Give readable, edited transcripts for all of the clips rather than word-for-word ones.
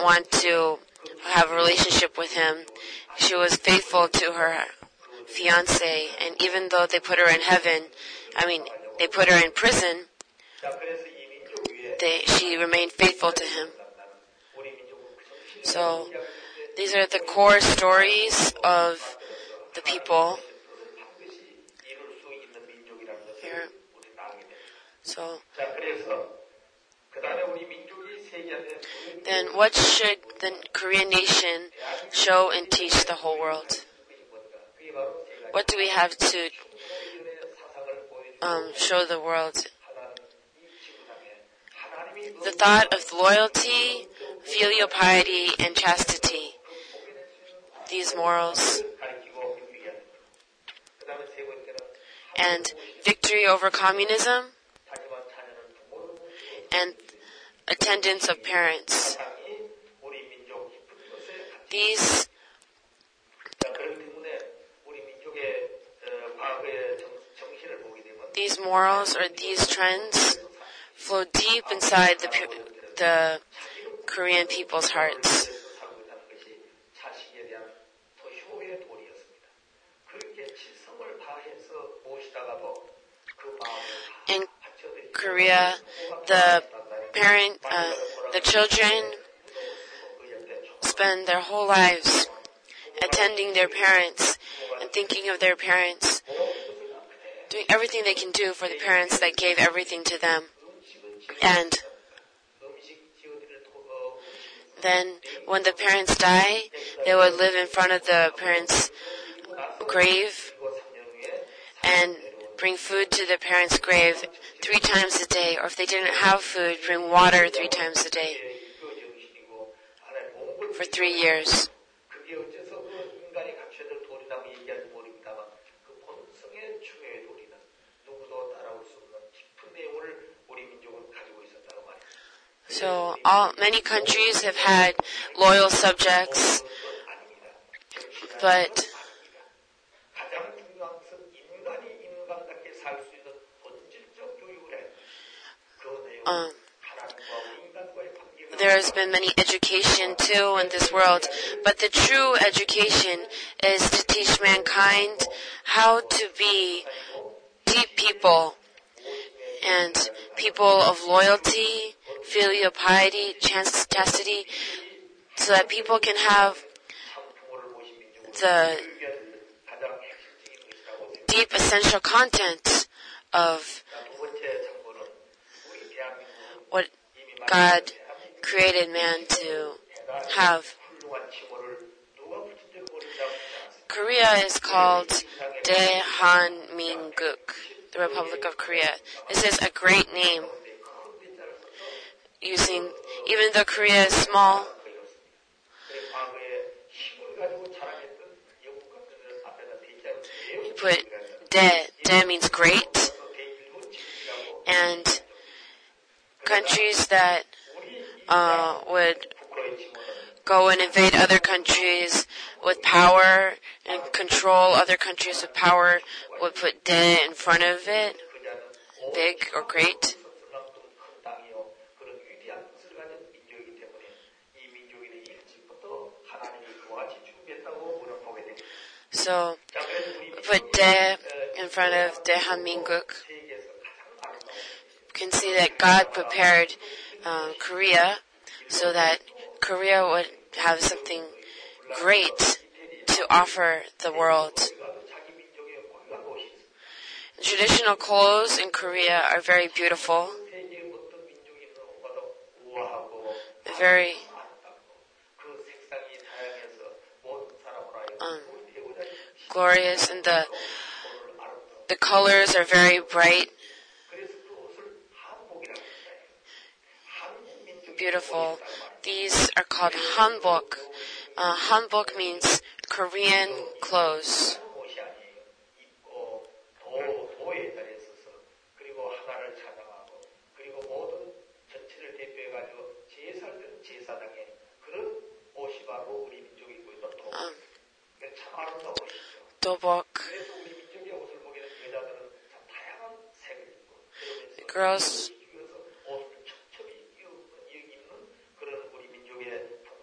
didn't want to have a relationship with him. She was faithful to her fiancé, and even though they put her in they put her in prison, she remained faithful to him. So, these are the core stories of the people here. So, then what should the Korean nation show and teach the whole world? What do we have to show the world? The thought of loyalty, filial piety, and chastity. These morals. And victory over communism. And attendance of parents. These morals or these trends flow deep inside the Korean people's hearts. In Korea, the children spend their whole lives attending their parents and thinking of their parents, doing everything they can do for the parents that gave everything to them. And then when the parents die, they would live in front of the parents' grave and bring food to the parents' grave 3 times a day, or if they didn't have food, bring water 3 times a day for 3 years. So many countries have had loyal subjects, but there has been many education too in this world, but the true education is to teach mankind how to be deep people and people of loyalty, filial piety, chastity, so that people can have the deep essential content of what God created man to have. Korea is called Daehanminguk, the Republic of Korea. This is a great name. Even though Korea is small, you put De means great, and countries that would go and invade other countries with power and control other countries with power would put De in front of it, big or great. So, put De in front of Daehanminguk. You can see that God prepared Korea so that Korea would have something great to offer the world. The traditional clothes in Korea are very beautiful, very glorious, and the colors are very bright, beautiful. These are called hanbok. Hanbok means Korean clothes. Dobok. The girls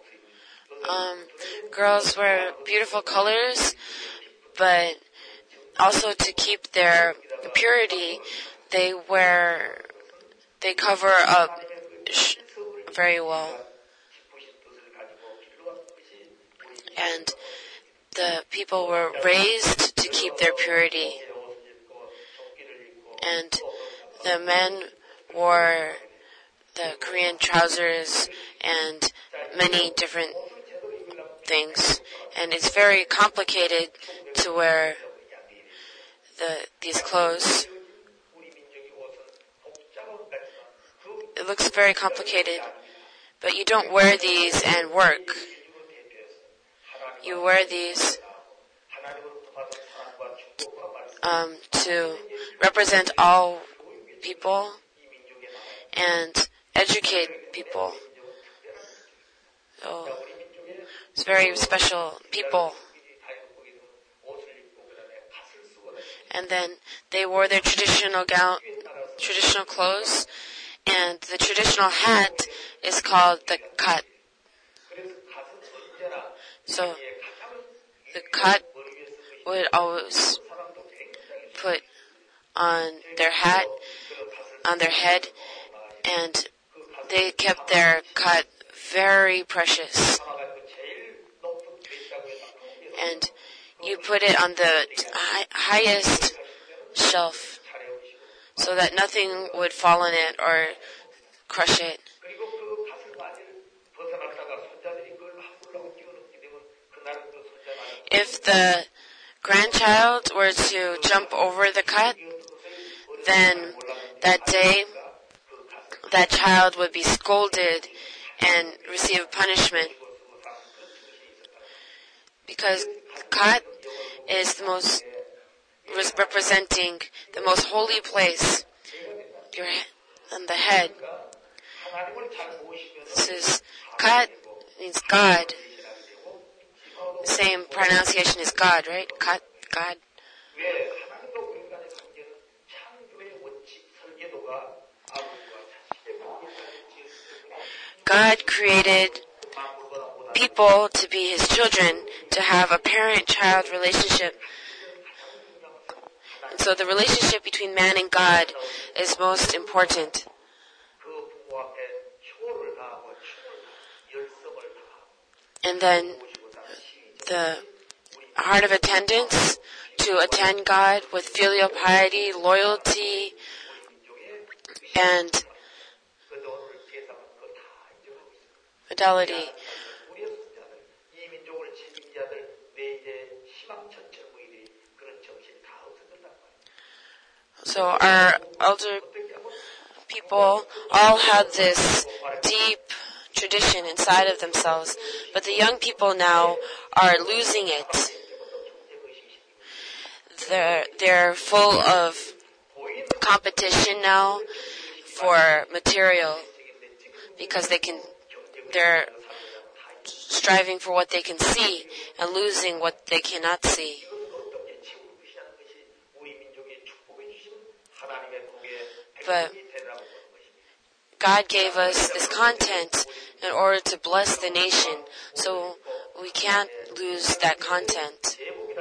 girls wear beautiful colors, but also to keep their purity, they cover up very well. And the people were raised to keep their purity. And the men wore the Korean trousers and many different things. And it's very complicated to wear these clothes. It looks very complicated, but you don't wear these and work. You wear these to represent all people and educate people. So it's very special people. And then they wore their traditional clothes, and the traditional hat is called the kat. So the kat would always put on their hat, on their head, and they kept their kat very precious. And you put it on the highest shelf so that nothing would fall on it or crush it. If the grandchild were to jump over the kat, then that day, that child would be scolded and receive punishment. Because kat is representing the most holy place, on the head. This is kat means God. Same pronunciation as God, right? Kat, God. God created people to be His children, to have a parent-child relationship. And so the relationship between man and God is most important. And then the heart of attendance, to attend God with filial piety, loyalty, and fidelity. So our elder people all had this deep tradition inside of themselves, but the young people now are losing it. They're full of competition now for material because they're striving for what they can see and losing what they cannot see. But God gave us this content in order to bless the nation, so we can't lose that content.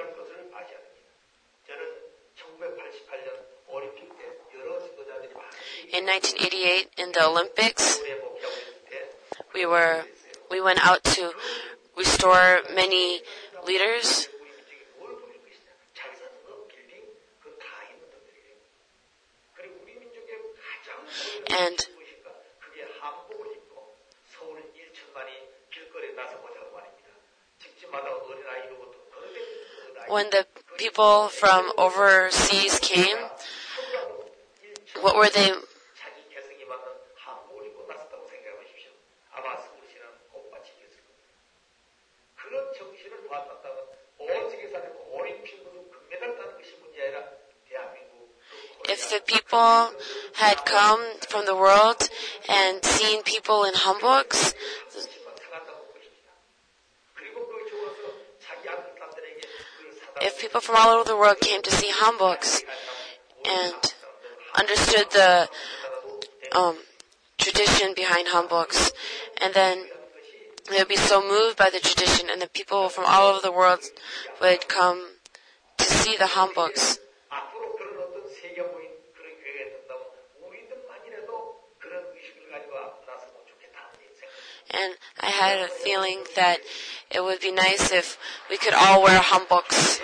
In 1988, in the Olympics, we went out to restore many leaders. And when the people from overseas came, what were they? If the people had come from the world and seen people in hanboks, if people from all over the world came to see hanboks and understood the tradition behind hanboks, and then They would be so moved by the tradition, and the people from all over the world would come to see the hanboks. 앞으로 그런 어떤 세계 모임 그런 교회가 된다면 우리들만이라도 그런 의식을 가지고 나서면 좋겠다는 생각. And I had a feeling that it would be nice if we could all wear hanboks.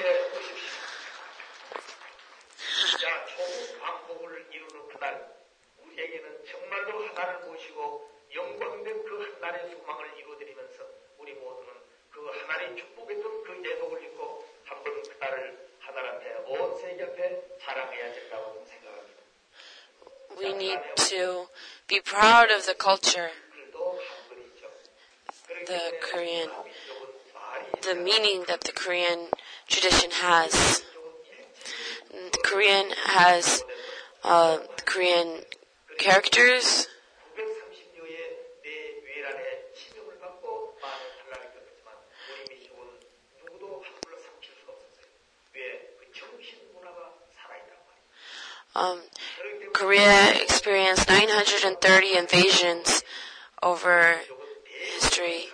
자, 초국 왕복을 이루는 그날 우리에게는 정말로 하나를 모시고 영광된 그 하나님의 소망을 이루어드리면서 우리 모두는 그 하나님의 축복했던 그 예복을 입고 한번 그날을 하나님 앞에 온 세계 앞에 자랑해야 된다고 생각합니다. We need to be proud of the culture, 그래도 한글이죠. the Korean, the meaning that the Korean tradition has. The Korean has Korean characters. 930여의 내 외란에 신용을 받고 많은 탈락을 겪었지만 우리 민족은 누구도 함부로 삼킬 수가 없었어요. 왜? 그 정신 문화가 살아있다고 말이에요. Korea experienced 930 invasions over history,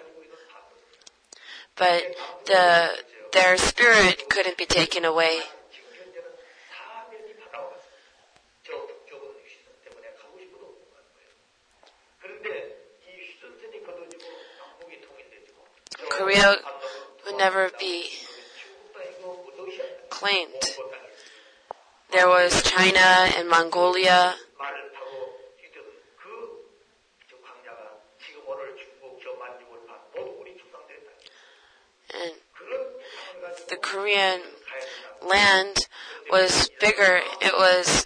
but their spirit couldn't be taken away. Korea would never be claimed. There was China and Mongolia. And the Korean land was bigger. It was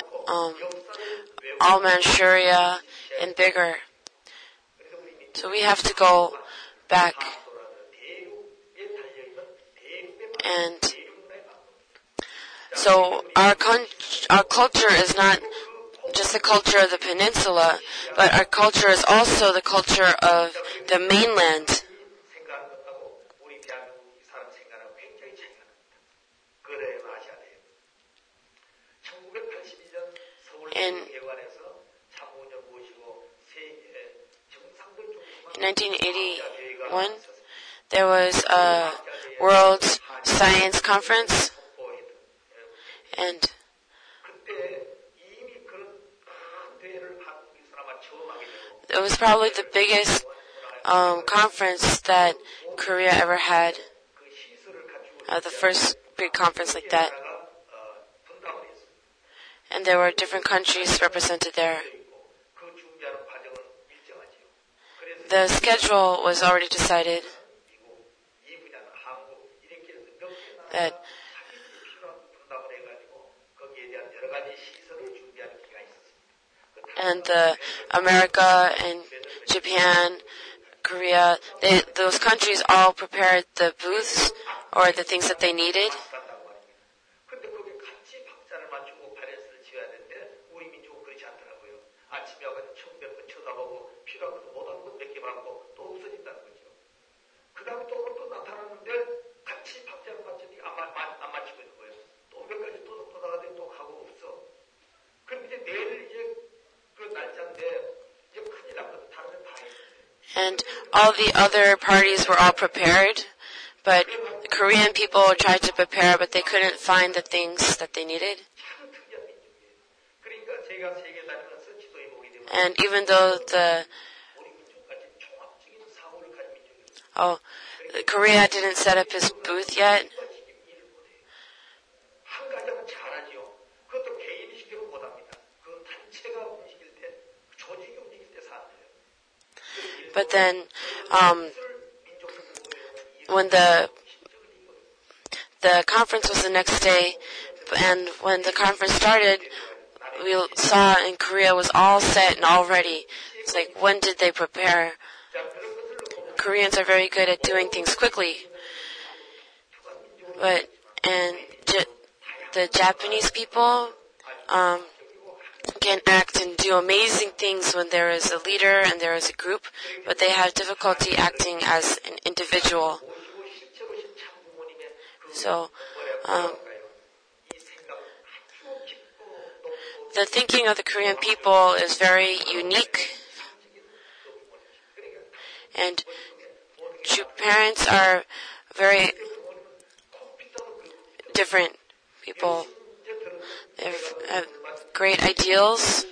all Manchuria and bigger. So we have to go back. And so our culture is not just the culture of the peninsula, but our culture is also the culture of the mainland. In 1981, there was a World Science Conference, and it was probably the biggest conference that Korea ever had. The first big conference like that. And there were different countries represented there. The schedule was already decided that and America and Japan, Korea, those countries all prepared the booths or the things that they needed. And all the other parties were all prepared, but the Korean people tried to prepare, but they couldn't find the things that they needed. And even though Korea didn't set up his booth yet, but then, when the conference was the next day, and when the conference started, we saw in Korea was all set and all ready. It's like, when did they prepare? Koreans are very good at doing things quickly. But, and the Japanese people, can act and do amazing things when there is a leader and there is a group, but they have difficulty acting as an individual. So, the thinking of the Korean people is very unique, and Jew parents are very different people. They have great ideals.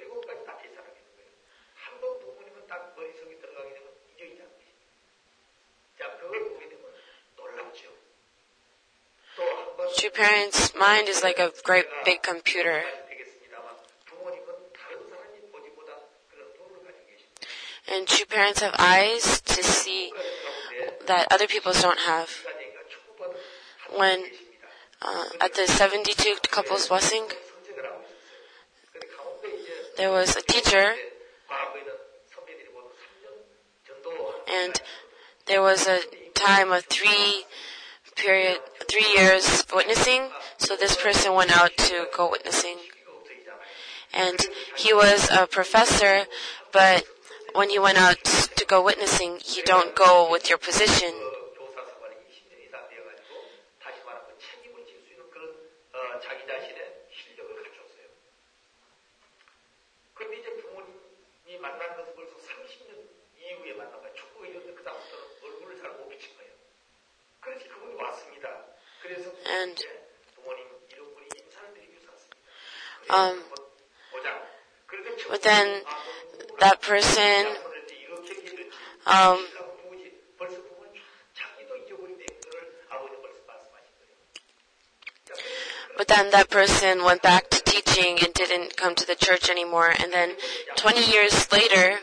Jew parents' mind is like a great big computer. And Jew parents have eyes to see that other people don't have. When at the 72 couples blessing, there was a teacher, and there was a time of 3 years witnessing. So this person went out to go witnessing, and he was a professor, but when he went out to go witnessing, you don't go with your position. And but then that person went back to teaching and didn't come to the church anymore. And then 20 years later,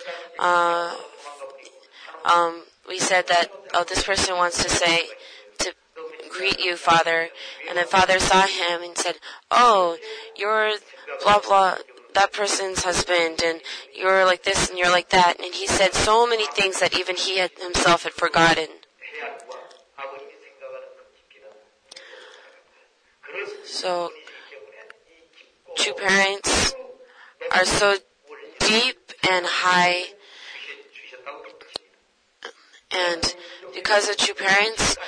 we said that, this person wants to greet you, Father. And then Father saw him and said, you're blah blah, that person's husband, and you're like this and you're like that. And he said so many things that even he himself had forgotten. So, Jew parents are so deep and high, and because of Jew parents,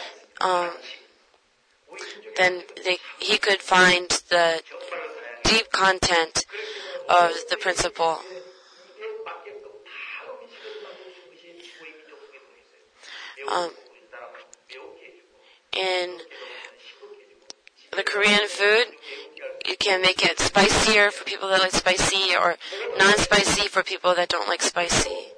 then he could find the deep content of the principle. In the Korean food, you can make it spicier for people that like spicy, or non-spicy for people that don't like spicy.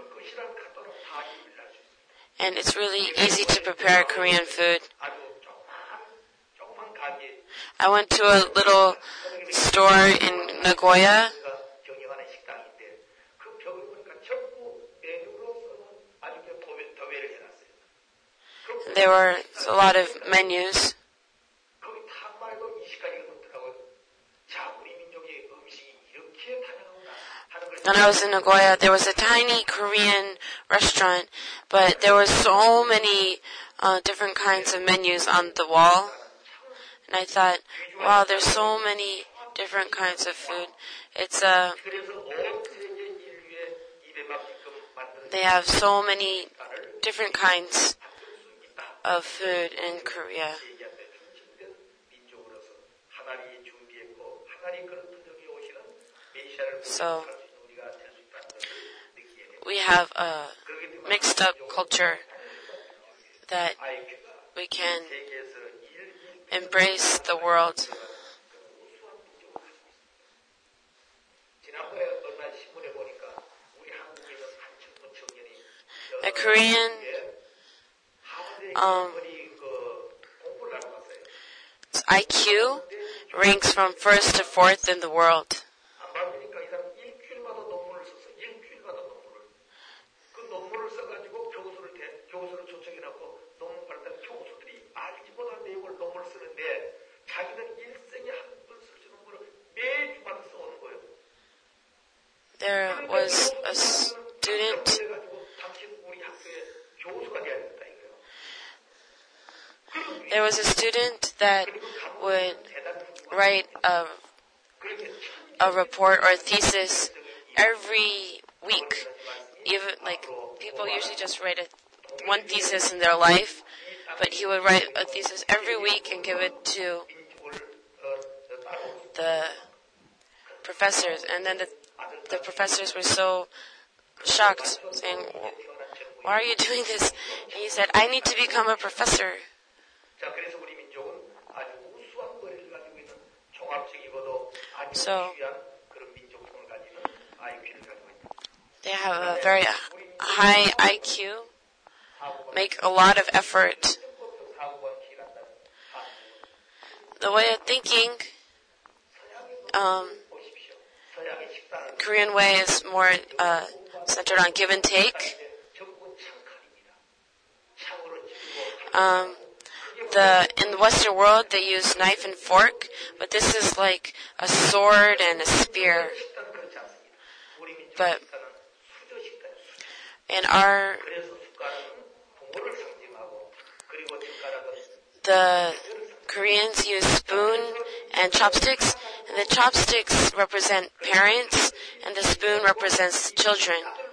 And it's really easy to prepare Korean food. I went to a little store in Nagoya. There were a lot of menus. When I was in Nagoya, there was a tiny Korean restaurant, but there were so many different kinds of menus on the wall. And I thought, wow, there's so many different kinds of food. They have so many different kinds of food in Korea. So, we have a mixed up culture that we can embrace the world. The Korean IQ ranks from 1st to 4th in the world. There was a student that would write a report or a thesis every week. Even like people usually just write one thesis in their life, but he would write a thesis every week and give it to the professors. And then the professors were so shocked, saying, why are you doing this? And he said, I need to become a professor. 자, 그래서 우리 민족은 아주 우수한 머리를 가지고 있는 종합적이고도 아주 So, 귀한 그런 민족성을 가지는 IQ를 가지고 있다. they have a very high IQ, make a lot of effort. The way of thinking, Korean way is more centered on give and take. In the Western world, they use knife and fork, but this is like a sword and a spear. But in the Koreans use spoon and chopsticks, and the chopsticks represent parents, and the spoon represents children.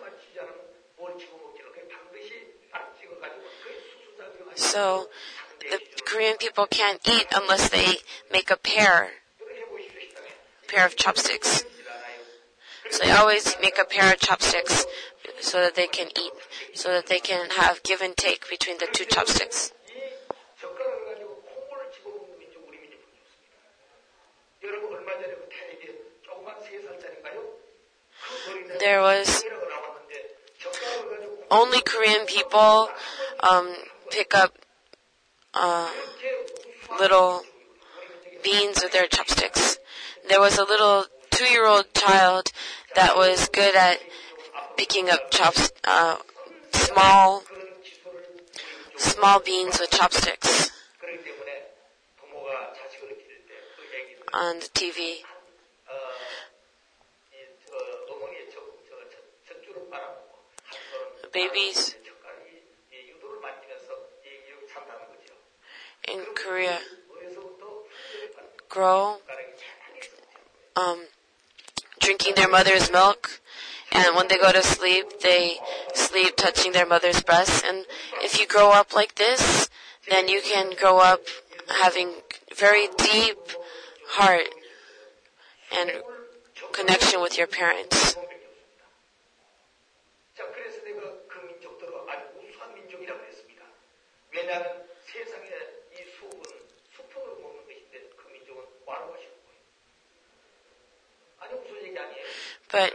So, the Korean people can't eat unless they make a pair of chopsticks. So they always make a pair of chopsticks so that they can eat, so that they can have give and take between the two chopsticks. There was only Korean people pick up little beans with their chopsticks. There was a little 2-year-old child that was good at picking up small beans with chopsticks on the TV. Babies in Korea grow drinking their mother's milk, and when they go to sleep, they sleep touching their mother's breasts. And if you grow up like this, then you can grow up having very deep heart and connection with your parents. But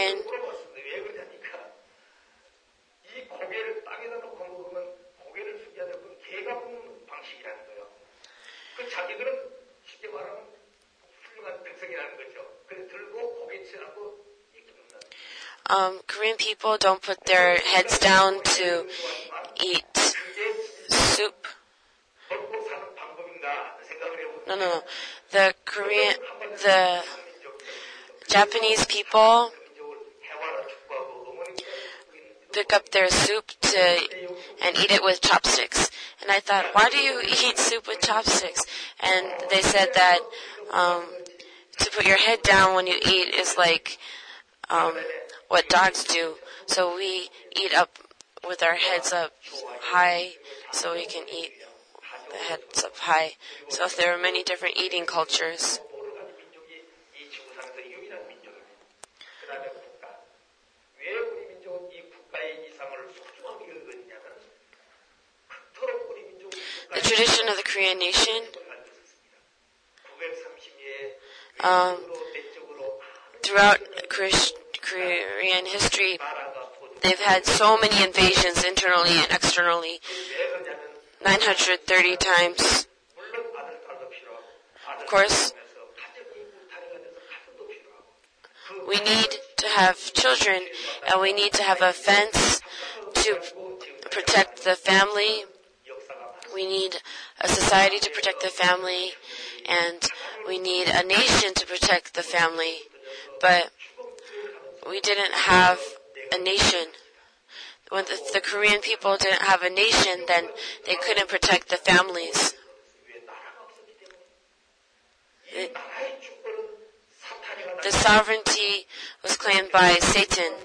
Korean people don't put their heads down to eat soup. No. The Japanese people pick up their soup and eat it with chopsticks. And I thought, why do you eat soup with chopsticks? And they said that to put your head down when you eat is like what dogs do. So we eat up with our heads up high so we can eat the heads up high. So there are many different eating cultures. The tradition of the Korean nation, throughout Korean history, they've had so many invasions internally and externally, 930 times. Of course, we need to have children, and we need to have a fence to protect the family. We need a society to protect the family, and we need a nation to protect the family. But we didn't have a nation. When the Korean people didn't have a nation, then they couldn't protect the families. The sovereignty was claimed by Satan.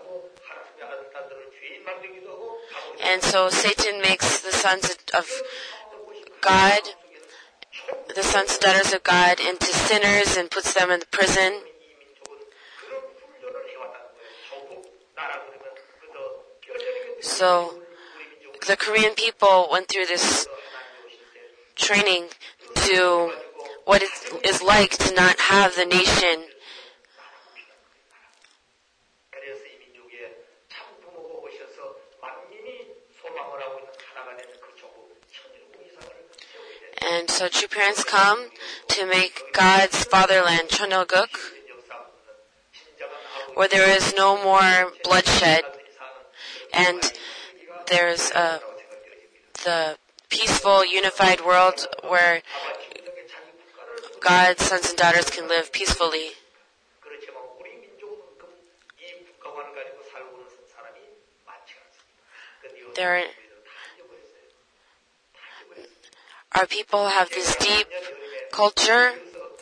And so Satan makes the sons of God, the sons and daughters of God, into sinners and puts them in prison. So the Korean people went through this training to what it is like to not have the nation. 그래서 이 민족의 참 부모가 오셔서 만민이 소망을 하고 있는 하나가 되는 그 조국 천일국 이상을 세우게 되는 And so true parents come to make God's fatherland, Cheonilguk, where there is no more bloodshed, and there's the peaceful, unified world where God's sons and daughters can live peacefully. 그렇지만 우리 민족만큼 이 국가관을 가지고 살고 있는 사람이 많지 않습니다. There our people have this deep culture,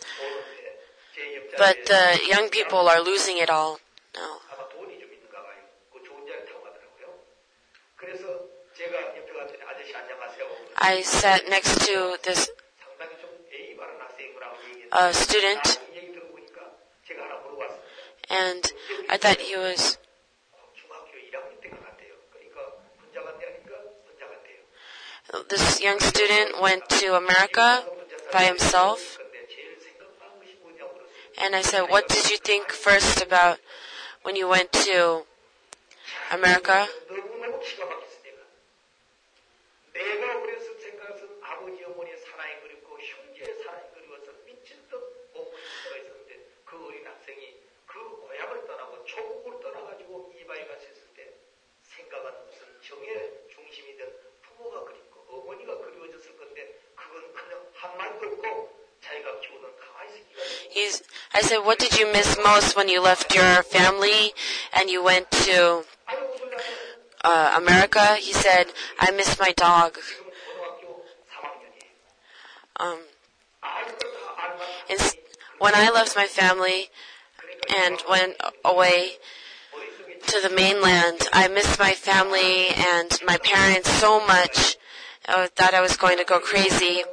but the young people are losing it all now. 아마 돈이 좀 있는가 봐요. 그 좋은 자리 타고 가더라고요. 그래서 제가 옆에 갔더니 아저씨 안녕하세요. I sat next to this 상당히 좀 예의 바른 학생이라고 얘기했는데 student, 얘기 들어보니까 제가 하나 물어봤습니다. and I thought he was 중학교 1학년 때가 같대요. 그러니까 군자 간대 하니까 군자 같대요. this young student went to America by himself, 근데 제일 생각나는 것이 뭐냐고 그랬어요. and I said, "What did you think first about when you went to America?" 너무너무 기가 막혔으니까 내가 어렸을 생각은 아버지 어머니의 사랑이 그립고 형제의 사랑이 그리워서 미친 듯 먹고 싶은 때가 있었는데 그 어린 학생이 그 고향을 떠나고 조국을 떠나가지고 이바에 갔을 때 생각은 무슨 정의 중심이든 부모가 그립고 어머니가 그리워졌을 건데 그건 그냥 한말 긁고 자기가 키우던 가만히 있기가 I said, "What did you miss most when you left your family and you went to America?" He said, "I miss my dog." 고등학교 3학년이에요. When I left my family and went away to the mainland, I missed my family and my parents so much. I thought I was going to go crazy.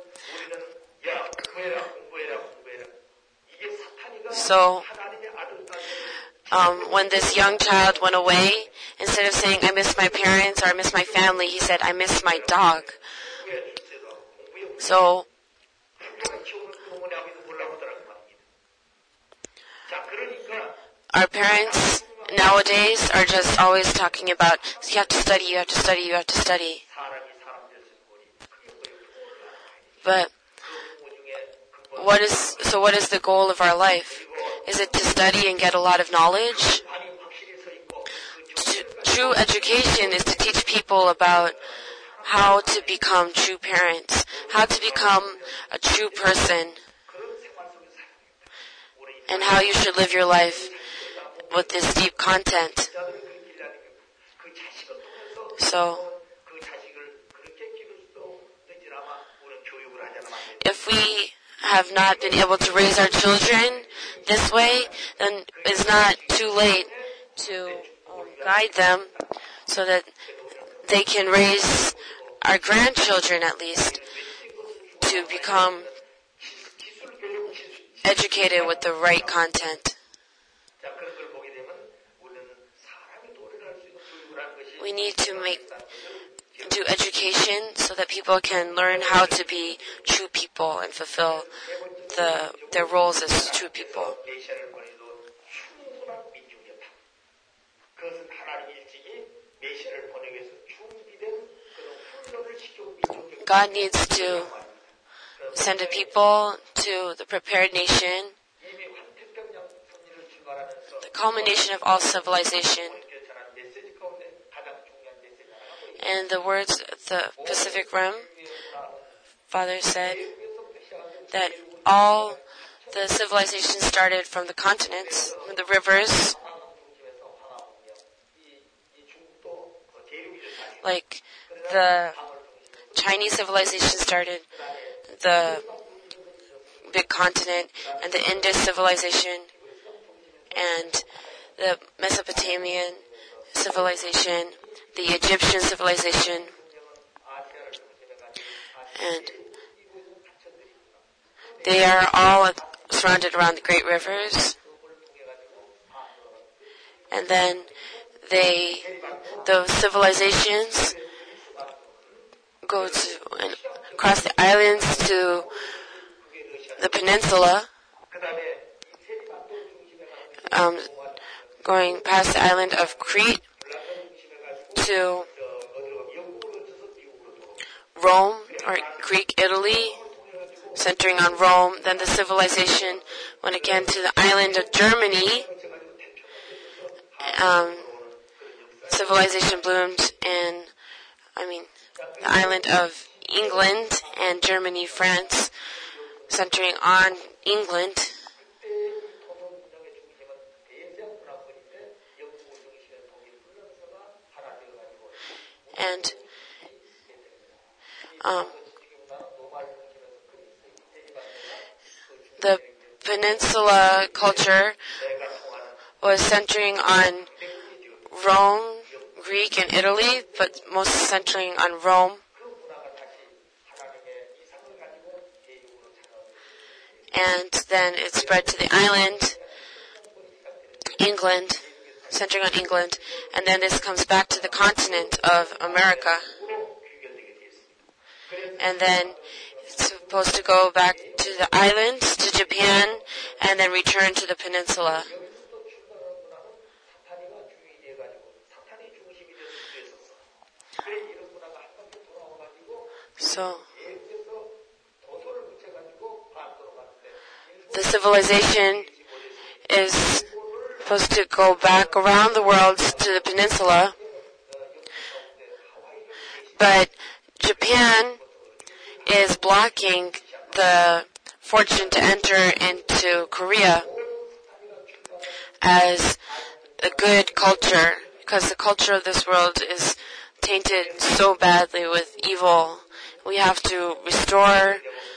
So, when this young child went away, instead of saying, "I miss my parents" or "I miss my family," he said, "I miss my dog." So, our parents nowadays are just always talking about, "You have to study, you have to study, you have to study." But what is the goal of our life? Is it to study and get a lot of knowledge? True education is to teach people about how to become true parents, how to become a true person, and how you should live your life with this deep content. So, if we have not been able to raise our children this way, then it's not too late to guide them so that they can raise our grandchildren at least to become educated with the right content. We need to do education so that people can learn how to be true people and fulfill their roles as true people. God needs to send a people to the prepared nation, the culmination of all civilization. And the words of the Pacific Rim, Father said that all the civilizations started from the continents, from the rivers, like the Chinese civilization started the big continent, and the Indus civilization, and the Mesopotamian civilization, the Egyptian civilization, and they are all surrounded around the great rivers. And then the civilizations go to and across the islands to the peninsula, going past the island of Crete to Rome or Greek Italy, centering on Rome. Then the civilization went again to the island of Germany. Civilization bloomed in, the island of England and Germany, France, centering on England. And the peninsula culture was centering on Rome, Greek, and Italy, but most centering on Rome. And then it spread to the island, England, centering on England, and then this comes back to the continent of America. And then it's supposed to go back to the islands, to Japan, and then return to the peninsula. So, the civilization is supposed to go back around the world to the peninsula, but Japan is blocking the fortune to enter into Korea as a good culture, because the culture of this world is tainted so badly with evil. We have to restore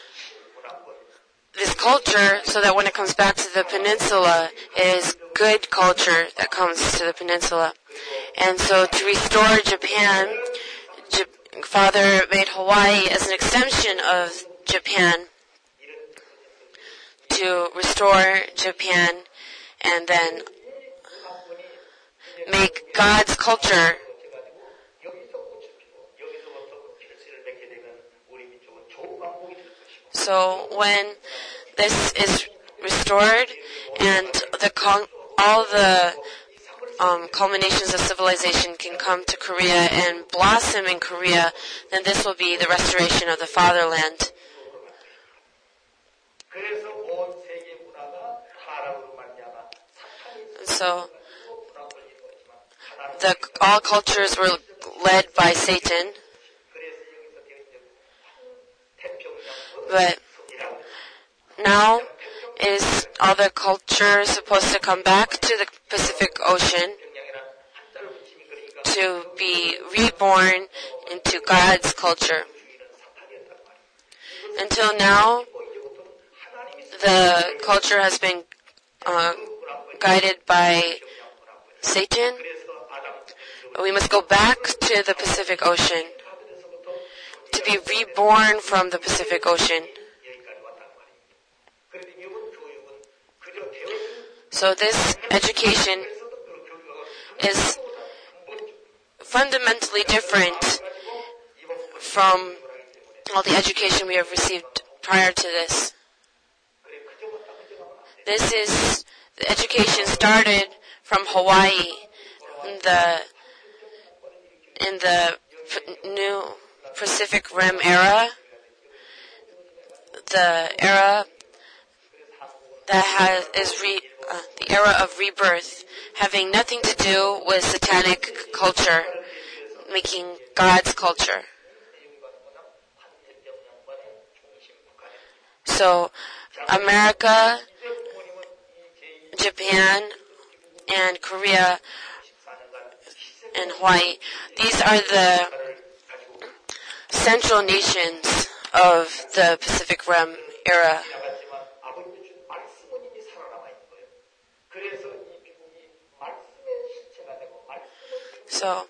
this culture so that when it comes back to the peninsula, it is good culture that comes to the peninsula. And so to restore Japan, Father made Hawaii as an extension of Japan to restore Japan and then make God's culture. So when this is restored and all the culminations of civilization can come to Korea and blossom in Korea, then this will be the restoration of the fatherland. And so all cultures were led by Satan. But now is all the culture supposed to come back to the Pacific Ocean to be reborn into God's culture. Until now, the culture has been guided by Satan. But we must go back to the Pacific Ocean to be reborn from the Pacific Ocean. So this education is fundamentally different from all the education we have received prior to this. The education started from Hawaii in the new Pacific Rim era, the era that the era of rebirth, having nothing to do with satanic culture, making God's culture. So, America, Japan, and Korea, and Hawaii, these are the central nations of the Pacific Rim era. So,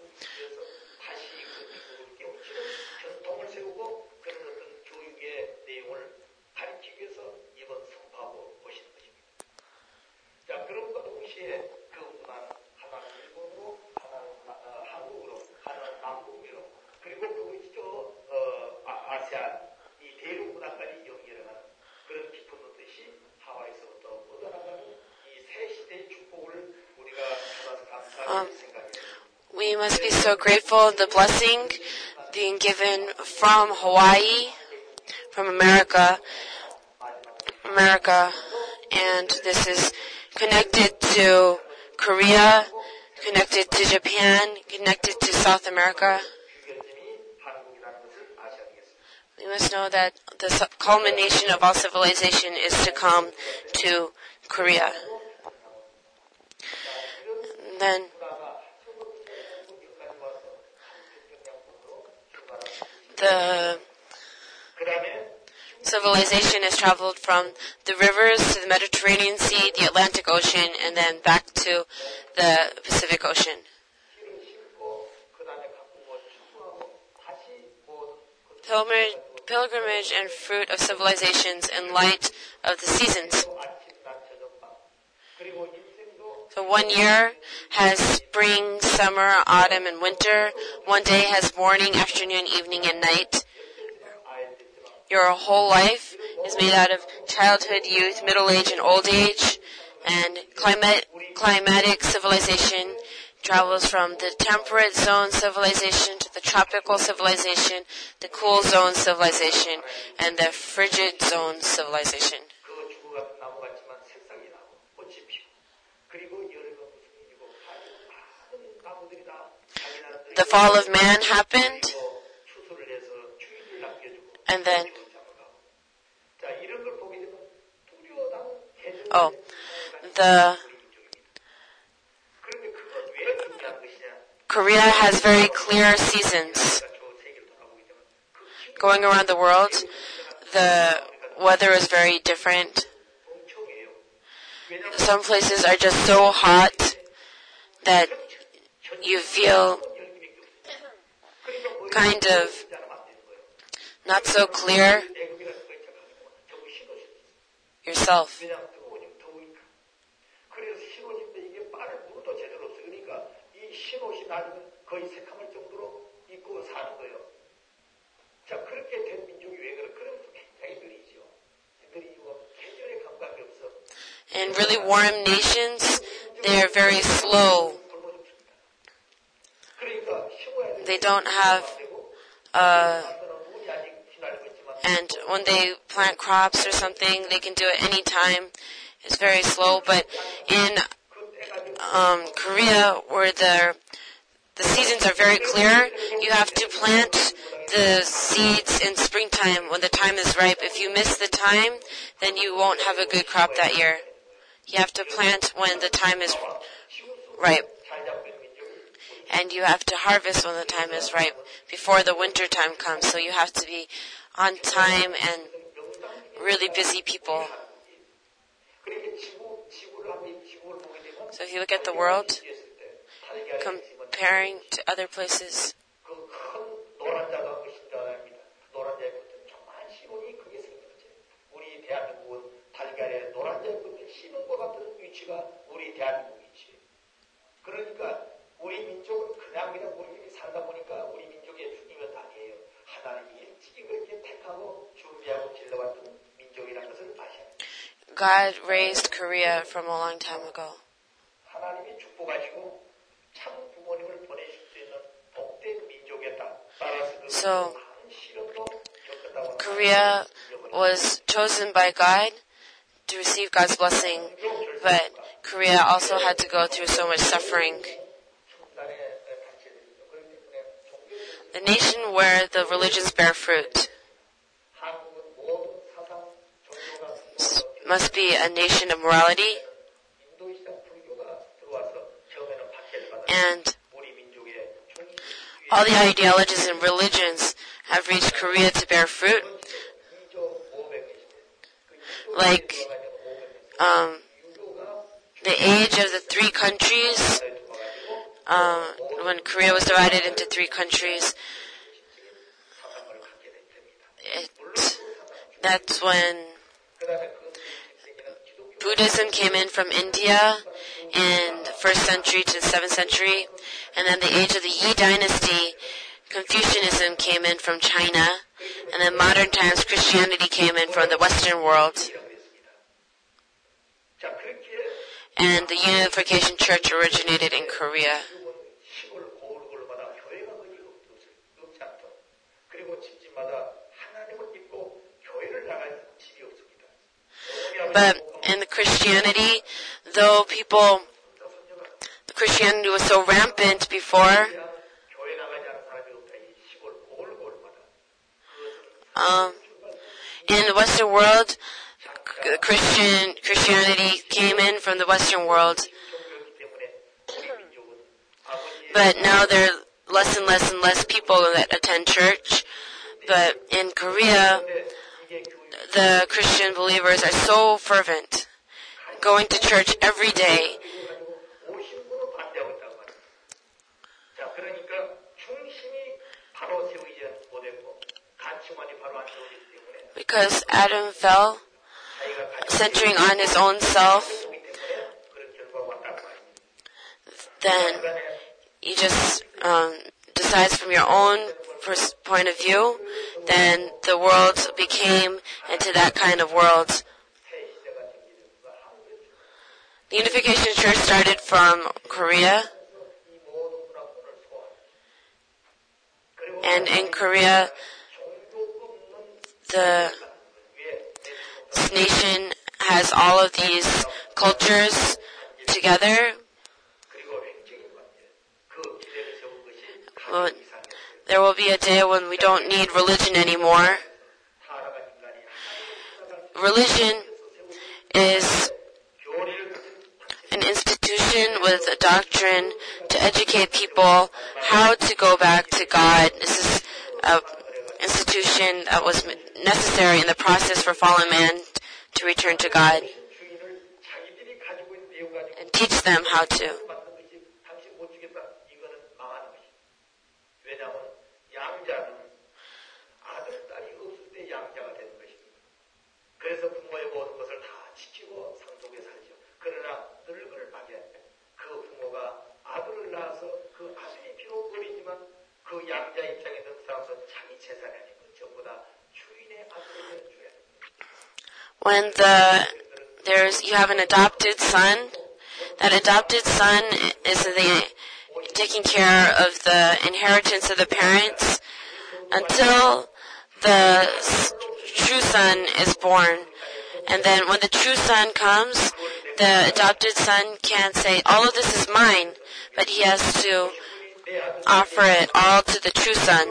아시아 이 대륙 문화까지 연결하는 그런 깊은 뜻이 하와이에서부터 뻗어나가는 이 새 시대의 축복을 우리가 받아서 감사하게 생각합니다. We must be so grateful the blessing being given from Hawaii, from America, and this is connected to Korea, connected to Japan, connected to South America. We must know that the culmination of all civilization is to come to Korea. And then the civilization has traveled from the rivers to the Mediterranean Sea, the Atlantic Ocean, and then back to the Pacific Ocean. Pilgrimage and fruit of civilizations in light of the seasons. So 1 year has spring, summer, autumn, and winter. 1 day has morning, afternoon, evening, and night. Your whole life is made out of childhood, youth, middle age, and old age. And climatic civilization travels from the temperate zone civilization to the tropical civilization, the cool zone civilization, and the frigid zone civilization. The fall of man happened, and then Korea has very clear seasons. Going around the world, the weather is very different. Some places are just so hot that you feel kind of not so clear yourself. In really warm nations, they are very slow. They don't have, and when they plant crops or something, they can do it anytime. It's very slow, but in Korea, where the seasons are very clear, you have to plant the seeds in springtime when the time is ripe. If you miss the time, then you won't have a good crop that year. You have to plant when the time is ripe. And you have to harvest when the time is ripe, before the winter time comes. So you have to be on time and really busy people. So if you look at the world, comparing to other places, God raised Korea from a long time ago. So, Korea was chosen by God to receive God's blessing, but Korea also had to go through so much suffering. The nation where the religions bear fruit must be a nation of morality, and all the ideologies and religions have reached Korea to bear fruit. Like the age of the 3 countries, when Korea was divided into 3 countries, that's when Buddhism came in from India in the 1st century to the 7th century, and then the age of the Yi dynasty, Confucianism came in from China, And in modern times, Christianity came in from the Western world. 자, 그렇게 And the Unification Church originated in Korea. 시골 고을고을마다 교회가 거의 없지 않던, 그리고 집집마다 하나님을 믿고 교회를 나갈 집이 없습니다. But in the Christianity, though Christianity was so rampant before, 교회 나가지 않은 사람이 없다. 이 시골 고을고을마다. in the Western world, Christianity came in from the Western world. 종교였기 때문에 우리 민족은 아버지의 But now there are less and less people that attend church. But in Korea, 이게 교육 the Christian believers are so fervent, going to church every day. 가지고 50%로 반대하고 있단 말이에요. 자, 그러니까 중심이 바로 세우지 못했고 가치관이 바로 안 세우기 때문에 Because Adam fell, 자기가 가지고 centering on his own self, 있기 때문에 그런 결과가 왔단 말이에요. then you just decides from your own point of view, then the world became into that kind of world. 새 시대가 생기는 거 한국에서 The Unification Church started from Korea, 이 모든 문화권을 소화하고 그리고 and in Korea, 종교가 없는 this nation has all of these cultures together. 그리고 획적인 관계 그 기대를 세운 것이 Well, 가장 이상이었어요. there will be a day when we don't need religion anymore. 타락한 인간이 Religion is 교리를 가진 an institution with a doctrine to educate people how to go back to God. This is an institution that was necessary in the process for fallen man to return to God 주인을 자기들이 가지고 있는 내용 가지고 and teach them how to. 받는 것이 당신 못 주겠다. 이거는 망하는 것이죠. 왜냐하면 양자는 아들, 딸이 없을 때 양자가 되는 것입니다. 그래서 부모의 모든 것을 다 지키고 상속에 살죠. 그러나 늙을 막에 그 부모가 아들을 낳아서 그 아들이 비록 어리지만 그 양자 입장에 있는 사람은 자기 재산이 아니고 전부 다 주인의 아들에게 줘야 됩니다. When you have an adopted son, that adopted son is taking care of the inheritance of the parents until the true son is born. And then when the true son comes, the adopted son can't say, all of this is mine, but he has to offer it all to the true son.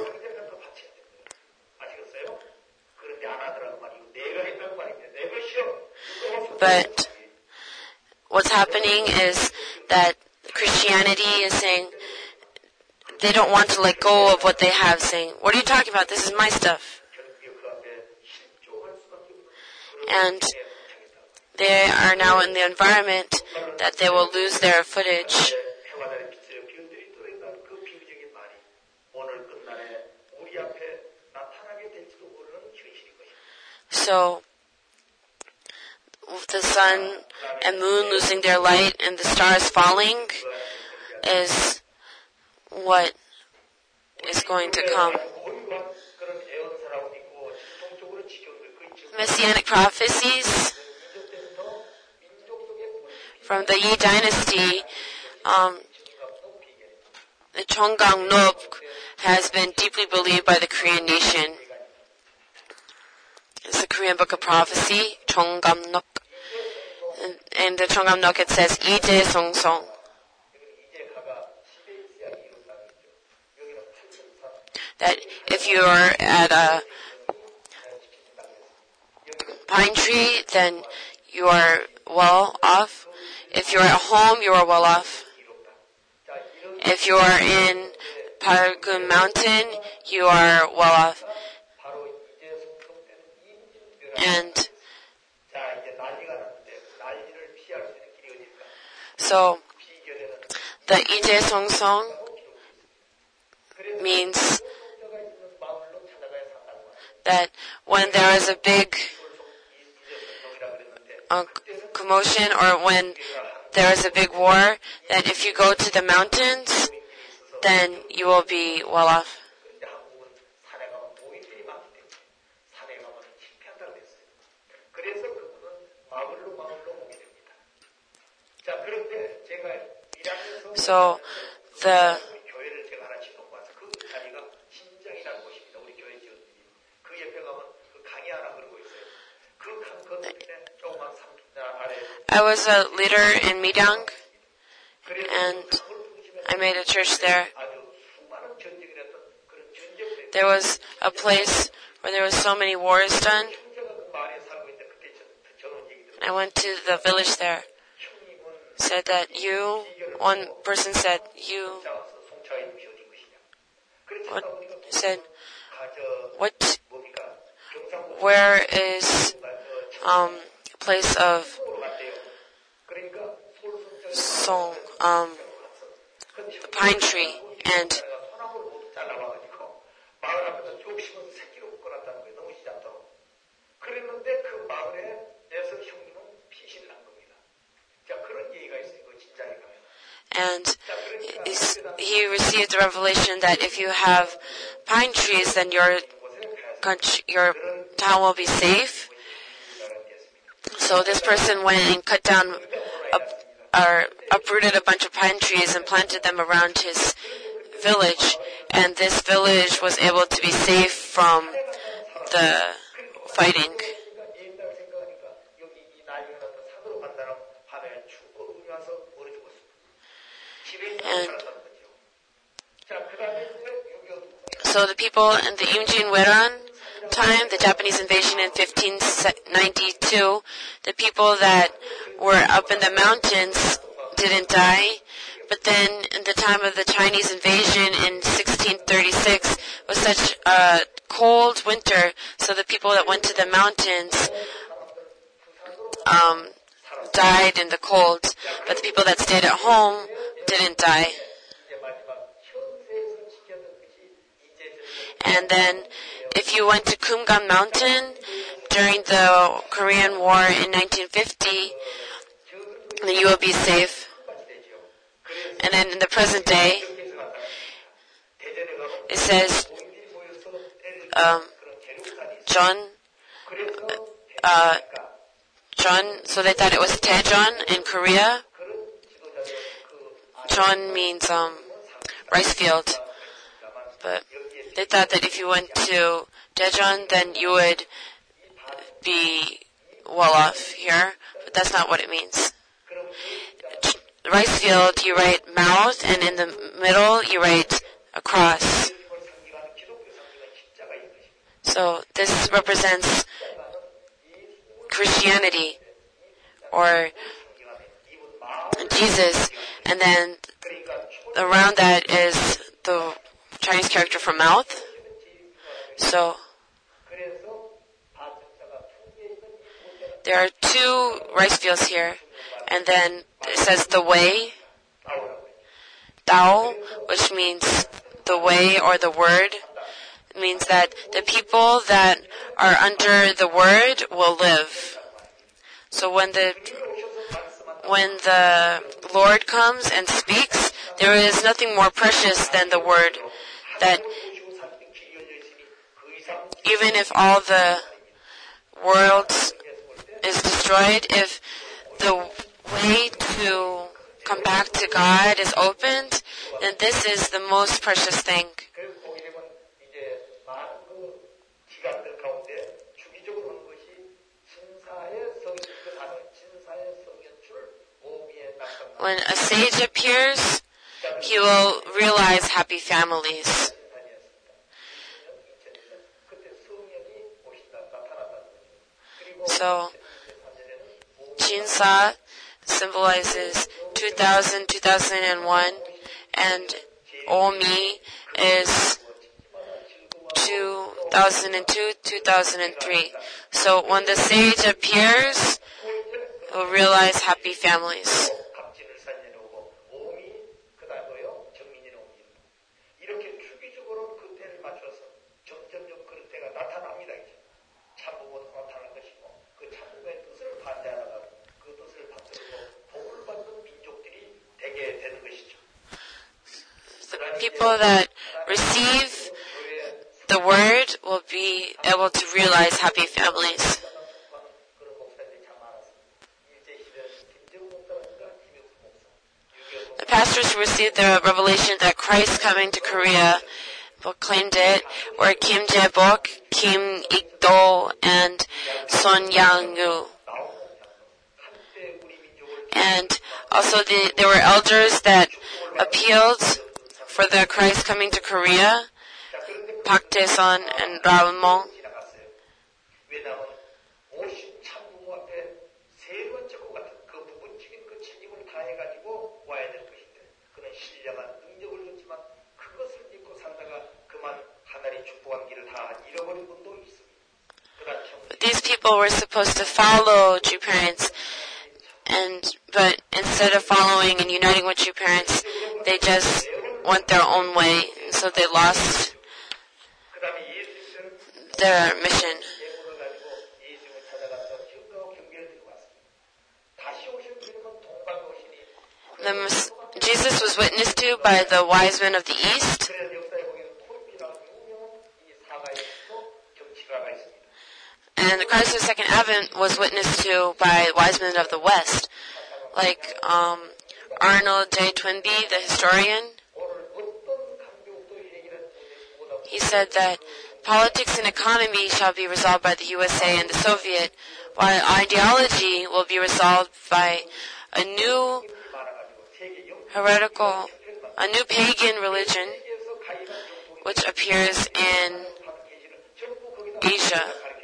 아시겠어요? 그런데 안 하더라고 말이고 내가 했다고 말이죠. 내 것이요. But what's happening is that Christianity is saying they don't want to let go of what they have, saying, what are you talking about? This is my stuff. 결국에 그 앞에 실종할 수밖에 없는 And they are now in the environment that they will lose their footage. 평화단의 빛을 비운들이 떠있는 그 비유적인 말이 오늘 끝날에 우리 앞에 나타나게 될지도 모르는 현실인 것입니다. So, with the sun and moon losing their light and the stars falling is what is going to come. 고유한 그런 예언사라고 있고 전통적으로 지켜온 그 있죠. Messianic prophecies 때부터 민족 속의 from the Yi dynasty, the Chongang-nok has been deeply believed by the Korean nation. It's a Korean book of prophecy, Chongang-nok. In the Chongang-nok it says, Ije Song-song. 이제가가 시대에 있어야 이런 사람이 있죠. 여기는 8,400. That if you're at a pine tree, then you are well off. If you're at home, you are well off. If you are in Paragun Mountain, you are well off. 바로 이제 속성되는 이 문제를 And 자 이제 난리가 났는데 난리를 피할 수 있는 길이 어딜까? so 비결에는 the Ije Song-song means 속성자가 있는 마을로 찾아가야 산다는 거야. that when there is a big 이제 그랬는데 commotion or when there is a big war, that if you go to the mountains, then you will be well off. 근데 한국은 사례가 모임들이 많기 때문에 So the 우리 교회를 제가 하나 지놓고 와서 그 자리가 신장이라는 곳입니다. 우리 교회 지은 일이. 그 옆에 가면 그 강이 하나 흐르고 있어요. 그 강 건너편에 조그만 산 아래. I was a leader in Miryang, and I made a church there. 아주 수많은 전쟁을 했던 그런 전쟁터에 There was a place where there was so many wars done. 형제가 그 마을에 살고 있는데 그때 저는 얘기 들었어요. I went to the village there. 형님은 Said that you, one person said, you, 나와서 송차가 이름이 어디 것이냐. 그래서 what, 찾아보니까 said, 가저 what, 뭡니까 경상도 where is, place of 서울로 갔대요. 그러니까 서울 송차가 song, the pine tree, and 소나무를 모두 잘라와가지고 마을 앞에서 욕심은 새끼로 묶어놨다는 거예요. 너무 시작도록. 그랬는데 그 마을에서 형님은 피신을 한 겁니다. 자, 그런 얘기가 있어요. 그 진작에 가면. and he received the revelation that if you have pine trees, then your country, your town will be safe. So this person went and cut down, uprooted a bunch of pine trees and planted them around his village, and this village was able to be safe from the fighting. 옛날 생각하니까 여기 이 나이가 나서 산으로 간다는 밤에 춥고 눈이 와서 얼어 죽었습니다. 집에 있는 살았다는 거죠. 자, 그 다음에 이제 6.25. So the people in the Imjin Weran time, the Japanese invasion in 1592, the people that were up in the mountains didn't die. But then in the time of the Chinese invasion in 1636 was such a cold winter, so the people that went to the mountains died in the cold, but the people that stayed at home didn't die. And then if you went to Kumgan Mountain during the Korean War in 1950, then you will be safe. And then in the present day, it says, John, so they thought it was Daejeon in Korea. John means rice field. But they thought that if you went to Daejeon, then you would be well off here. But that's not what it means. The rice field, you write mouth, and in the middle, you write a cross. So this represents Christianity, or Jesus, and then around that is the Chinese character for mouth. So there are two rice fields here, and then it says the way, Dao, which means the way or the word. It means that the people that are under the word will live. So when the Lord comes and speaks, there is nothing more precious than the word. That even if all the world is destroyed, if the way to come back to God is opened, then this is the most precious thing. When a sage appears, he will realize happy families. So, Jinsa symbolizes 2000, 2001, and Omi is 2002, 2003. So when the sage appears, we'll realize happy families. People that receive the word will be able to realize happy families. The past pastors who received the revelation that Christ coming to Korea proclaimed it were Kim Jae-bok, Kim Ik-do, and Son Yang-gu. And also there were elders that appealed for the Christ coming to Korea, Park Tae-son and Raul Mong. These people were supposed to follow Jew parents, but instead of following and uniting with Jew parents, they just went their own way, and so they lost their mission. Jesus was witnessed to by the wise men of the East. And Christ of the Second Advent was witnessed to by wise men of the West, like Arnold J. Twinby, the historian. He said that politics and economy shall be resolved by the USA and the Soviet, while ideology will be resolved by a new pagan religion which appears in Asia.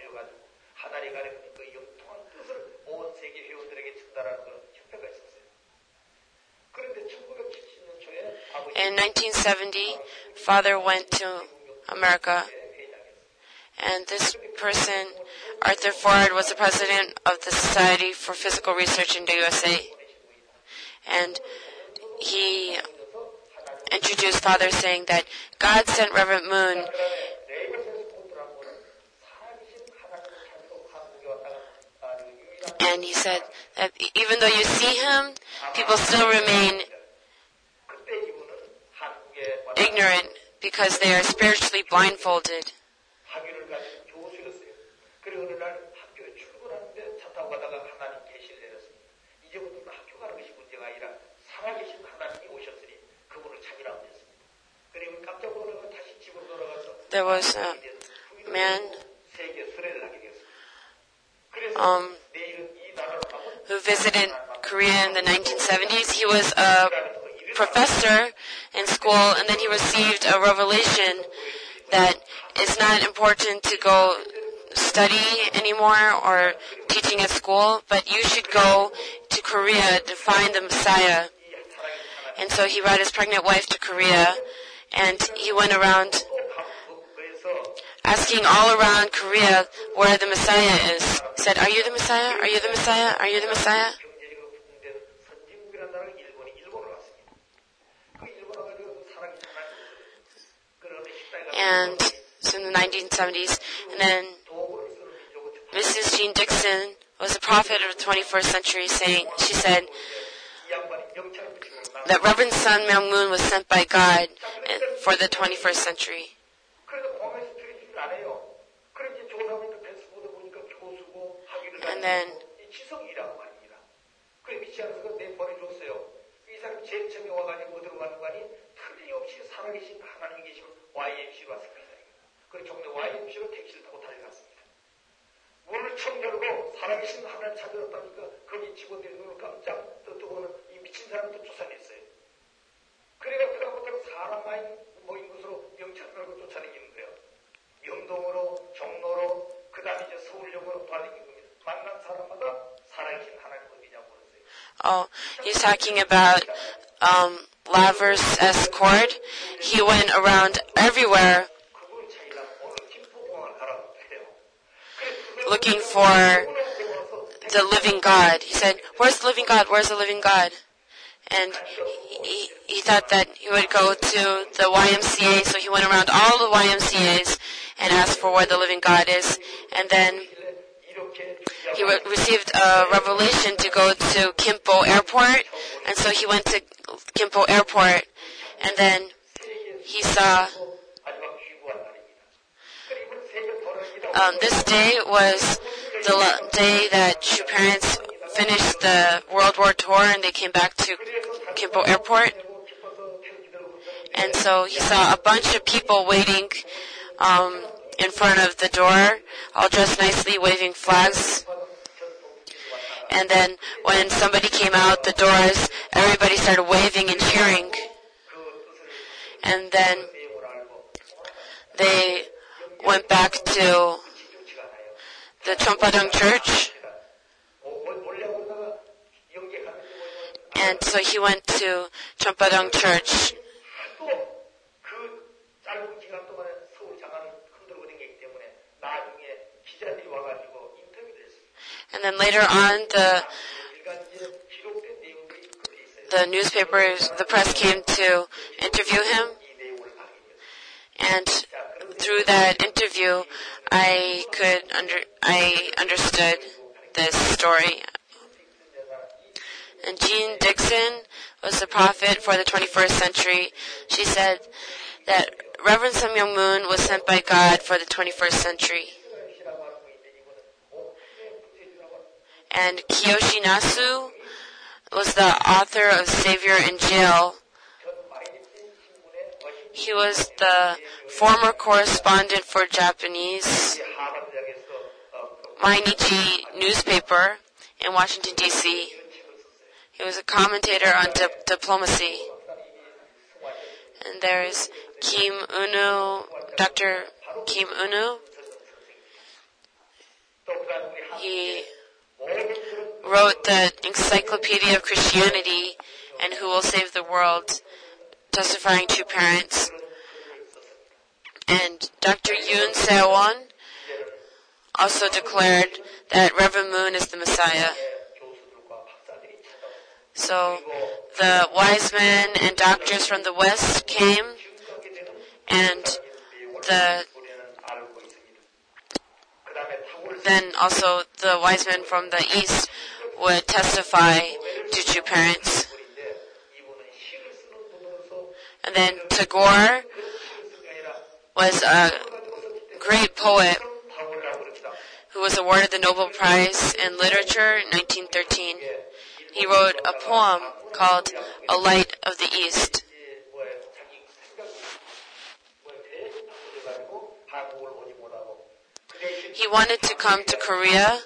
In 1970, Father went to America, and this person, Arthur Ford, was the president of the Society for Physical Research in the USA, and he introduced Father saying that God sent Reverend Moon and he said that even though you see him, people still remain ignorant because they are spiritually blindfolded. There was a man who visited Korea in the 1970s. He was a professor in school, and then he received a revelation that it's not important to go study anymore or teaching at school, but you should go to Korea to find the Messiah. And so he brought his pregnant wife to Korea, and he went around asking all around Korea where the Messiah is. He said, "Are you the Messiah? Are you the Messiah? Are you the Messiah?" And so in the 1970s, and then Mrs. Jean Dixon was a prophet of the 21st century, she said that Reverend Sun Myung Moon was sent by God for the 21st century. And then he's talking about Lavers S. Cord. He went around everywhere looking for the living God. He said, "Where's the living God? Where's the living God?" And he thought that he would go to the YMCA, so he went around all the YMCAs and asked for where the living God is. And then he received a revelation to go to Gimpo Airport, and so he went to Gimpo Airport, and then he saw this day was the day that Jew parents finished the World War tour and they came back to Gimpo Airport. And so he saw a bunch of people waiting in front of the door, all dressed nicely, waving flags. And then when somebody came out the doors, everybody started waving and cheering. And then they went back to the Chompadong church. And so he went to Chompadong church. And then later on, the newspapers, the press came to interview him. And through that interview, I understood this story. And Jean Dixon was the prophet for the 21st century. She said that Reverend Sun Myung Moon was sent by God for the 21st century. And Kiyoshi Nasu was the author of Savior in Jail. He was the former correspondent for Japanese Mainichi newspaper in Washington, D.C. He was a commentator on diplomacy. And there's Kim Unu, Dr. Kim Unu. He wrote the Encyclopedia of Christianity and Who Will Save the World, testifying to parents. And Dr. Yoon Se-won also declared that Reverend Moon is the Messiah. So the wise men and doctors from the West came, and then also the wise men from the East would testify to true parents. And then Tagore was a great poet who was awarded the Nobel Prize in Literature in 1913. He wrote a poem called A Light of the East. He wanted to come to Korea,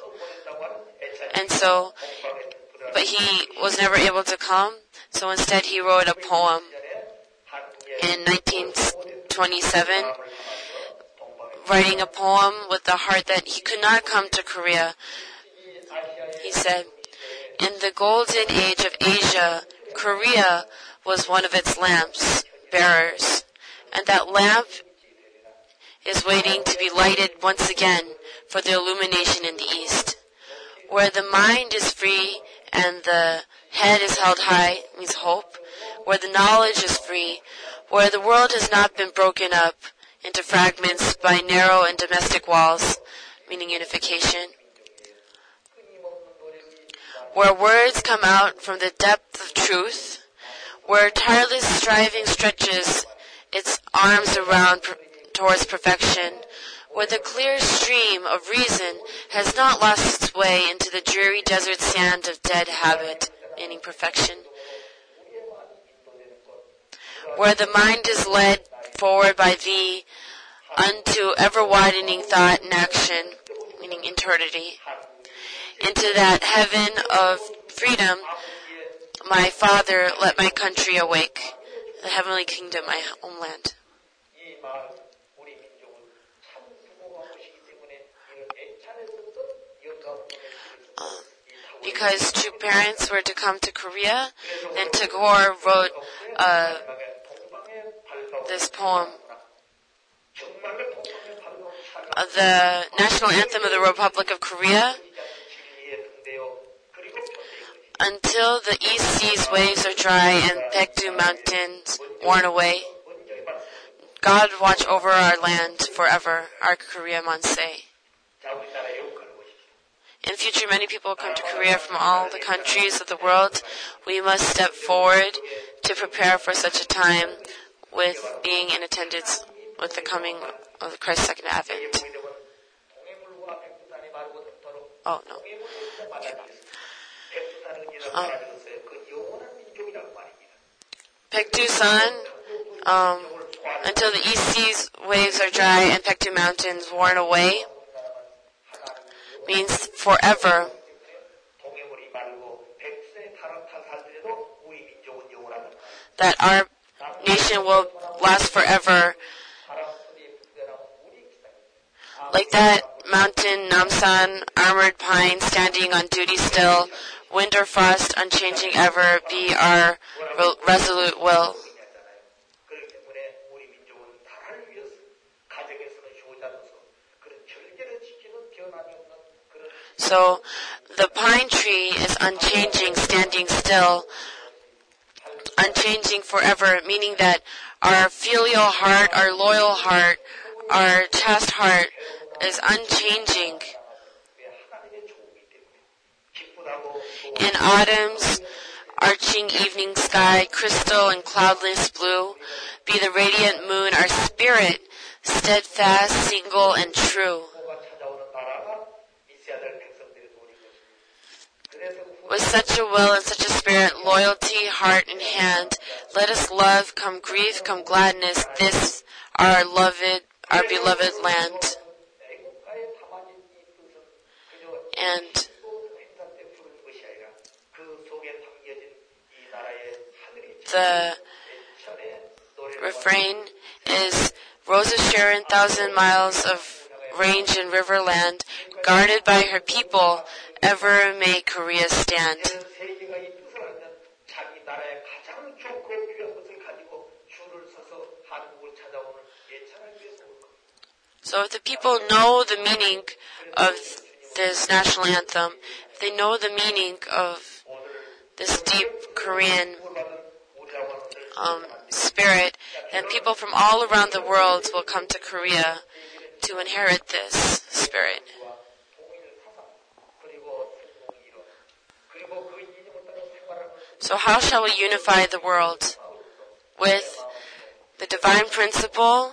but he was never able to come, so instead he wrote a poem in 1927, writing a poem with the heart that he could not come to Korea. He said, "In the golden age of Asia, Korea was one of its lamps bearers, and that lamp is waiting to be lighted once again for the illumination in the East. Where the mind is free and the head is held high," means hope, "where the knowledge is free, where the world has not been broken up into fragments by narrow and domestic walls," meaning unification, "where words come out from the depth of truth, where tireless striving stretches its arms around towards perfection, where the clear stream of reason has not lost its way into the dreary desert sand of dead habit," meaning perfection, "where the mind is led forward by thee unto ever-widening thought and action," meaning eternity, "into that heaven of freedom, my Father, let my country awake," the heavenly kingdom, my homeland. Because two parents were to come to Korea, then Tagore wrote this poem. The national anthem of the Republic of Korea. "Until the East Sea's waves are dry and Paektu mountains worn away, God watch over our land forever, our Korea Manse." In future, many people will come to Korea from all the countries of the world. We must step forward to prepare for such a time with being in attendance with the coming of Christ's second advent. Oh, no. Okay. Paektu-san until the east sea's waves are dry and Paektu mountains worn away, means forever. 동해물이 마르고 백두산이 탈살되도 우리 민족은 영원하다. That our nation will last forever. Like that mountain, Namsan, armored pine, standing on duty still, wind or frost, unchanging ever, be our resolute will. 그렇기 때문에 우리 민족은 나라를 위해서 가정에서는 효자로서 그런 절개를 지키는 변함이 없는 그런. So the pine tree is unchanging, standing still, unchanging forever, meaning that our filial heart, our loyal heart, our chaste heart is unchanging. In autumn's arching evening sky, crystal and cloudless blue, be the radiant moon our spirit, steadfast, single, and true. With such a will and such a spirit, loyalty, heart, and hand, let us love, come grief, come gladness, this our beloved land. And the refrain is, roses share in 1,000 miles of range and river land, guarded by her people, ever may Korea stand. So if the people know the meaning of this national anthem, if they know the meaning of this deep Korean spirit, then people from all around the world will come to Korea to inherit this spirit. So how shall we unify the world? With the divine principle,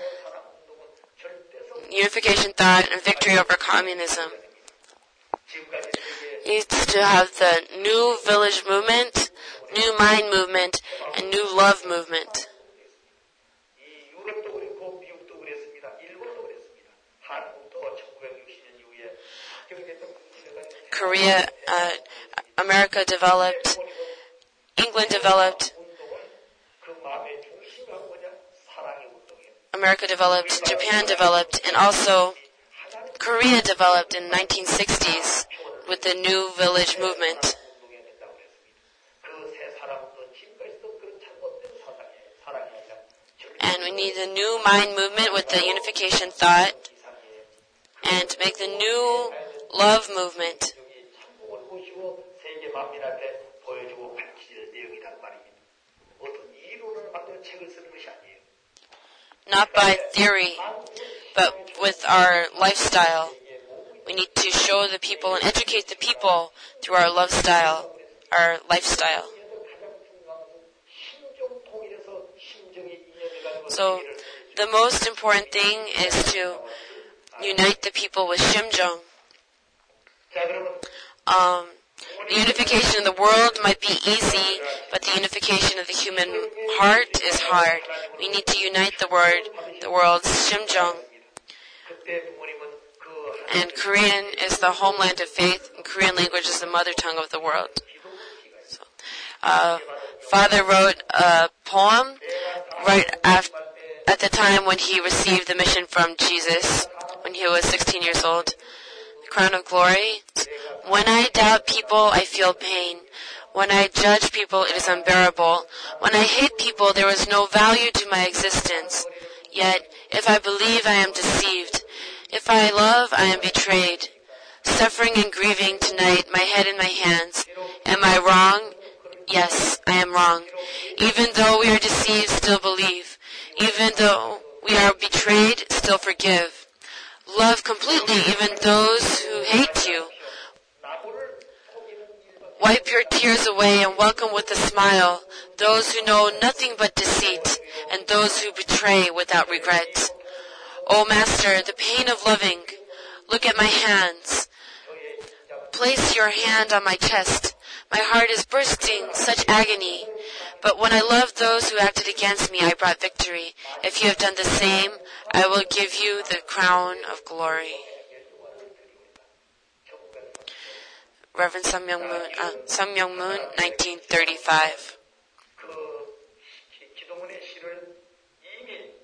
unification thought, and victory over communism. Needs to have the new village movement, new mind movement, and new love movement. Korea, America developed, England developed, America developed, Japan developed, and also Korea developed in the 1960s with the New Village movement. And we need a new mind movement with the unification thought, and to make the new love movement. Not by theory, but with our lifestyle. We need to show the people and educate the people through our lifestyle. So, the most important thing is to unite the people with Shimjung. The unification of the world might be easy, but the unification of the human heart is hard. We need to unite the world's Shimjung. And Korean is the homeland of faith, and Korean language is the mother tongue of the world. So, Father wrote a poem right at the time when he received the mission from Jesus, when he was 16 years old. The Crown of Glory. When I doubt people, I feel pain. When I judge people, it is unbearable. When I hate people, there is no value to my existence. Yet, if I believe, I am deceived. If I love, I am betrayed. Suffering and grieving tonight, my head in my hands. Am I wrong? Yes, I am wrong. Even though we are deceived, still believe. Even though we are betrayed, still forgive. Love completely even those who hate you. Wipe your tears away and welcome with a smile those who know nothing but deceit and those who betray without regret. O Master, the pain of loving, look at my hands. Place your hand on my chest. My heart is bursting, such agony. But when I loved those who acted against me, I brought victory. If you have done the same, I will give you the crown of glory. Reverend Sun Myung-moon, 1935. 그 기도문의 시를 이미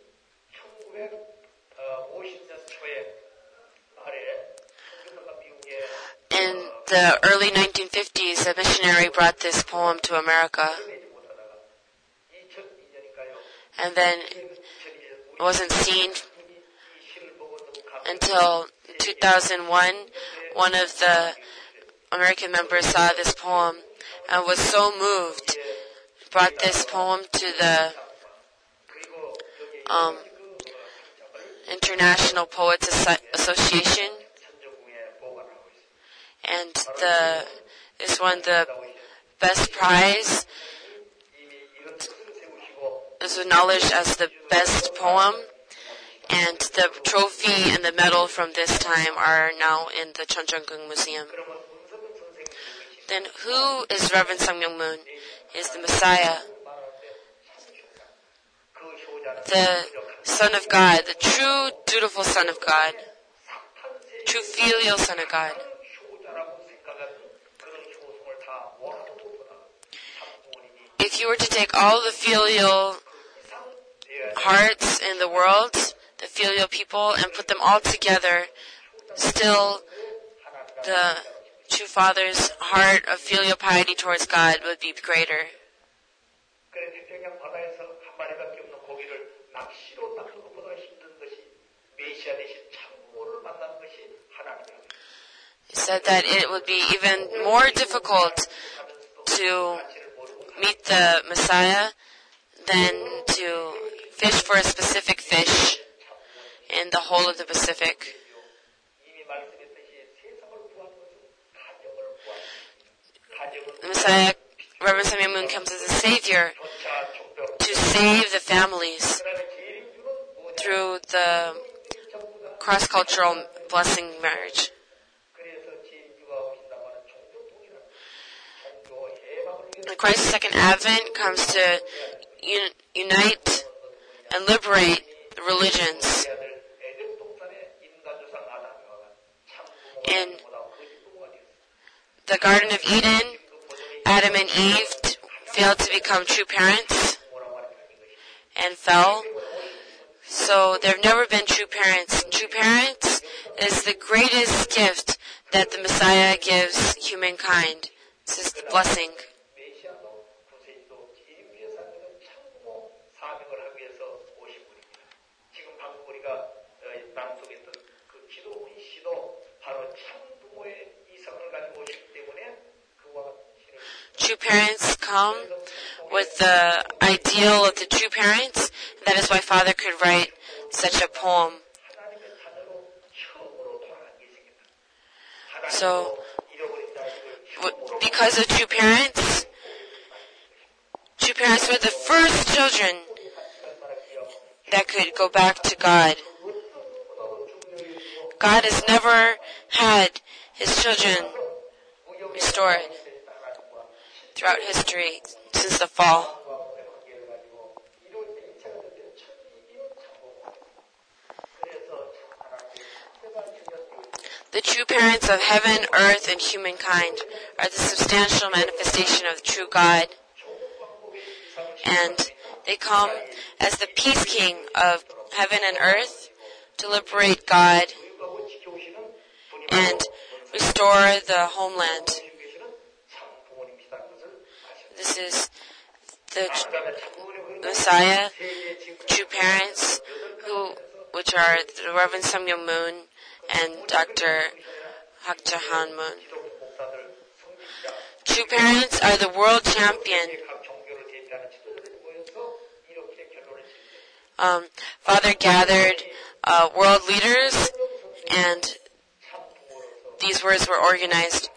1950년 초에 말에 선교사가 미국에 In the early 1950s, a missionary brought this poem to America. And then it wasn't seen until 2001. One of the American members saw this poem and was so moved, brought this poem to the International Poets Association, and this won the best prize. It was acknowledged as the best poem, and the trophy and the medal from this time are now in the Chuncheongung Museum. Then who is Reverend Sun Myung-moon? He is the Messiah, the Son of God, the true dutiful Son of God, true filial Son of God. If you were to take all the filial hearts in the world, the filial people, and put them all together, still the true Father's heart of filial piety towards God would be greater. He said that it would be even more difficult to meet the Messiah than to fish for a specific fish in the whole of the Pacific. The Messiah, Reverend Sun Myung-moon, comes as a savior to save the families through the cross-cultural blessing marriage. Christ's second advent comes to unite and liberate the religions. In the Garden of Eden, Adam and Eve failed to become true parents and fell. So there have never been true parents. True parents is the greatest gift that the Messiah gives humankind. This is the blessing. True parents come with the ideal of the true parents. That is why Father could write such a poem. So, because of true parents were the first children that could go back to God. God has never had His children restored throughout history since the fall. The true parents of heaven, earth, and humankind are the substantial manifestation of the true God. And they come as the peace king of heaven and earth to liberate God and restore the homeland. This is the Messiah, true parents, which are the Reverend Sun Myung-moon and Dr. Hak Ja-han Moon. True parents are the world champion. Father gathered world leaders, and these words were organized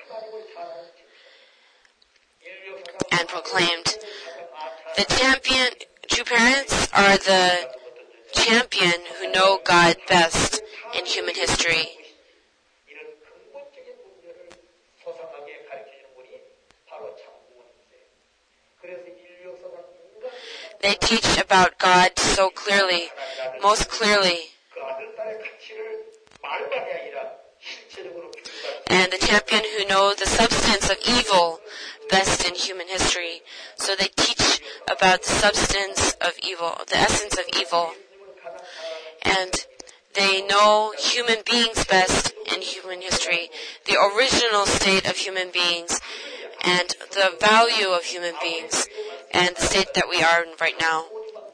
and proclaimed. The champion, true parents are the champion who know God best in human history. They teach about God so clearly, most clearly. 그 아들, 딸의 가치를 말만이 아니라 실제적으로 And the champion who knows the substance of evil best in human history. So they teach about the substance of evil, the essence of evil. And they know human beings best in human history, the original state of human beings, and the value of human beings, and the state that we are in right now.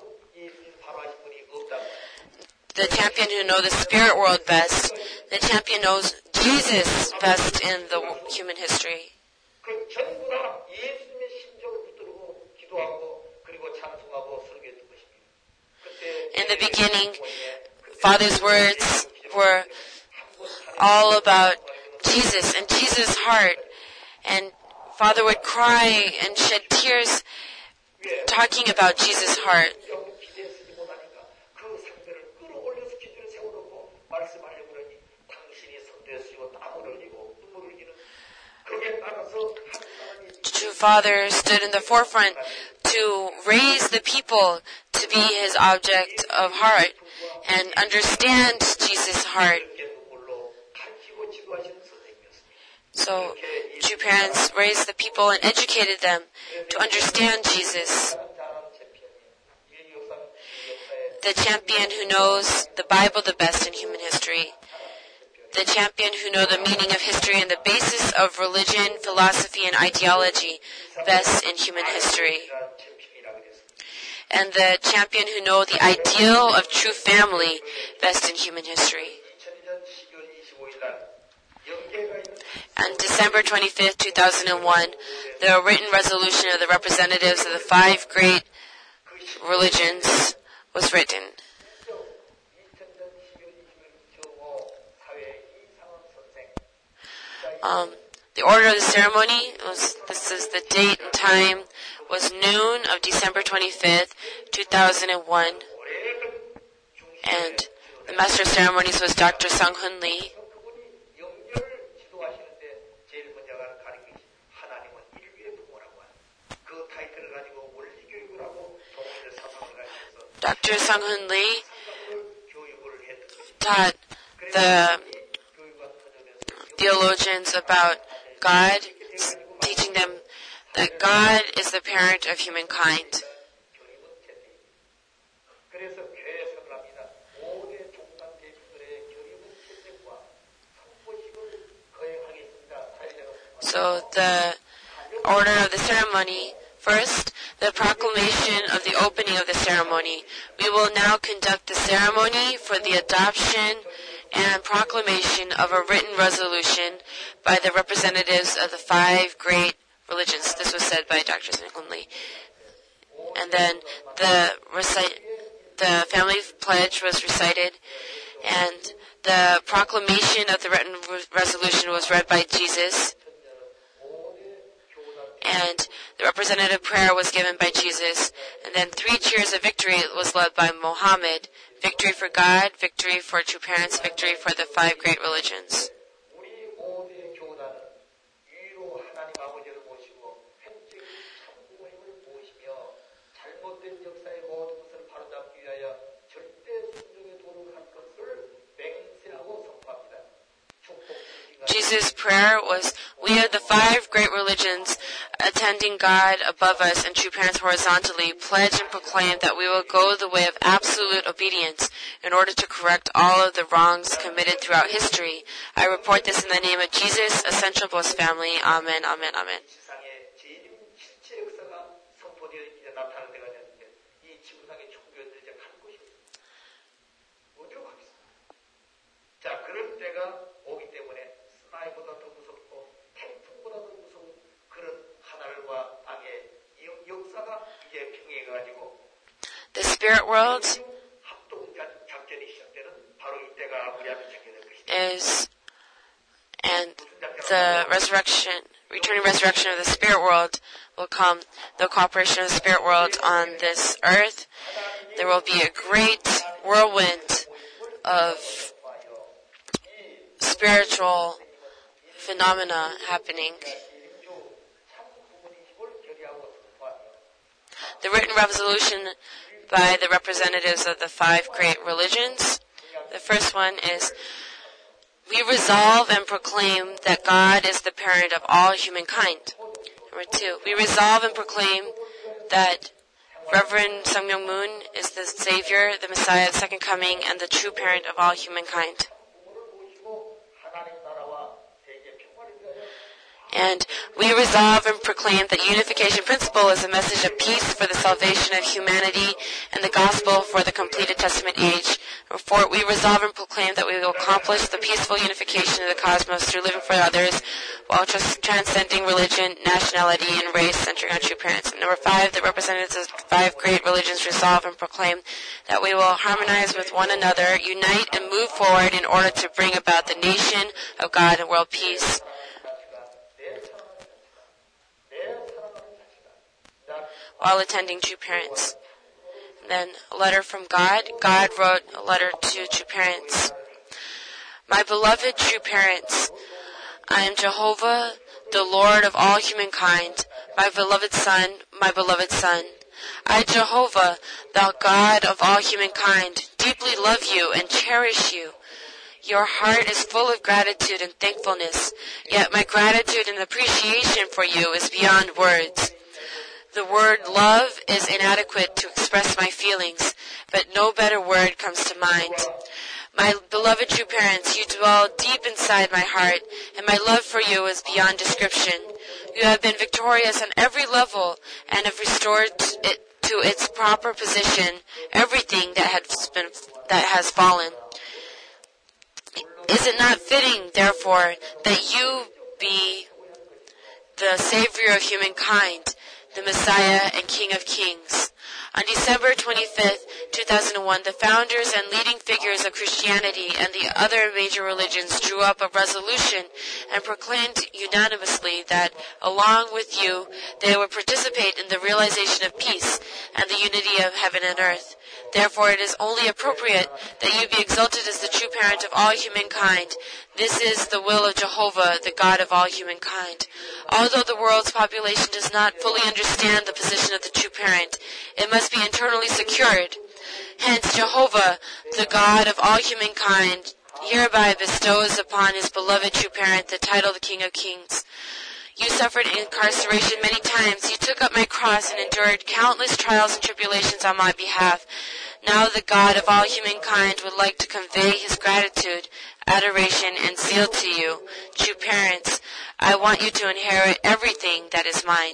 The champion who knows the spirit world best, the champion knows Jesus best in the human history. 그 전부 다 예수님의 심정을 붙들고 기도하고 그리고 찬송하고 설교했던 것입니다. In the beginning, Father's words were all about Jesus and Jesus' heart. And Father would cry and shed tears talking about Jesus' heart. 기대쓰지 못하니까 그 상대를 끌어올려서 기준을 세워놓고 말씀하려고 그러니 당신이 선대에 쓰고 땀을 흘리고 눈물을 흘리는 그에 따라서 True Father stood in the forefront to raise the people to be His object of heart and understand Jesus' heart. 눈물로 가르치고 지도하시는 선생님이었습니다. So, true parents raised the people and educated them to understand Jesus. The champion who knows the Bible the best in human history. The champion who knows the meaning of history and the basis of religion, philosophy, and ideology best in human history. And the champion who knows the ideal of true family best in human history. On December 25th, 2001, the written resolution of the representatives of the 5 great religions was written. The order of the ceremony this is the date and time, was noon of December 25th, 2001. And the master of ceremonies was Dr. Sang-Hun Lee. Dr. Sang-Hun Lee taught the theologians about God, teaching them that God is the parent of humankind. So the order of the ceremony, first, the proclamation of the opening of the ceremony. We will now conduct the ceremony for the adoption and proclamation of a written resolution by the representatives of the 5 great religions. This was said by Dr. Sang-Hun Lee. And then the family pledge was recited, and the proclamation of the written resolution was read by Jesus, and the representative prayer was given by Jesus, and then 3 cheers of victory was led by Muhammad. Victory for God, victory for true parents, victory for the 5 great religions. Jesus' prayer was, we are the 5 great religions, attending God above us and true parents horizontally, pledge and proclaim that we will go the way of absolute obedience in order to correct all of the wrongs committed throughout history. I report this in the name of Jesus, Essential Boss family. Amen, amen, amen. 자, 그럴 때가 오기 때문에 스나이보다 더 무섭고 태풍보다 더 무서운 그런 하늘과 땅의 역사가 이제 평행해가지고 The spirit world 합동 작전이 시작되는 바로 이때가 우리한테 작전될 것이다. And the returning resurrection of the spirit world will come. The cooperation of the spirit world on this earth. There will be a great whirlwind of spiritual phenomena happening. the written resolution by the representatives of the 5 great religions. The first one is, we resolve and proclaim that God is the parent of all humankind. Number 2, we resolve and proclaim that Reverend Sung Myung Moon is the Savior, the Messiah, the second coming, and the true parent of all humankind. And we resolve and proclaim that unification principle is a message of peace for the salvation of humanity and the gospel for the completed Testament age. Number 4, we resolve and proclaim that we will accomplish the peaceful unification of the cosmos through living for others while transcending religion, nationality, and race, centering on true parents. And number 5, the representatives of 5 great religions resolve and proclaim that we will harmonize with one another, unite, and move forward in order to bring about the nation of God and world peace. While attending true parents. And then a letter from God. God wrote a letter to true parents. My beloved true parents, I am Jehovah, the Lord of all humankind, my beloved Son. I, Jehovah, thou God of all humankind, deeply love you and cherish you. Your heart is full of gratitude and thankfulness, yet my gratitude and appreciation for you is beyond words. The word love is inadequate to express my feelings, but no better word comes to mind. My beloved true parents, you dwell deep inside my heart, and my love for you is beyond description. You have been victorious on every level and have restored it to its proper position, everything that has fallen. Is it not fitting, therefore, that you be the Savior of humankind, the Messiah and King of Kings? On December 25th, 2001, the founders and leading figures of Christianity and the other major religions drew up a resolution and proclaimed unanimously that, along with you, they would participate in the realization of peace and the unity of heaven and earth. Therefore, it is only appropriate that you be exalted as the true parent of all humankind. This is the will of Jehovah, the God of all humankind. Although the world's population does not fully understand the position of the true parent, it must be internally secured. Hence, Jehovah, the God of all humankind, hereby bestows upon his beloved true parent the title of King of Kings. You suffered incarceration many times. You took up my cross and endured countless trials and tribulations on my behalf. Now the God of all humankind would like to convey his gratitude, adoration, and zeal to you, true parents. I want you to inherit everything that is mine.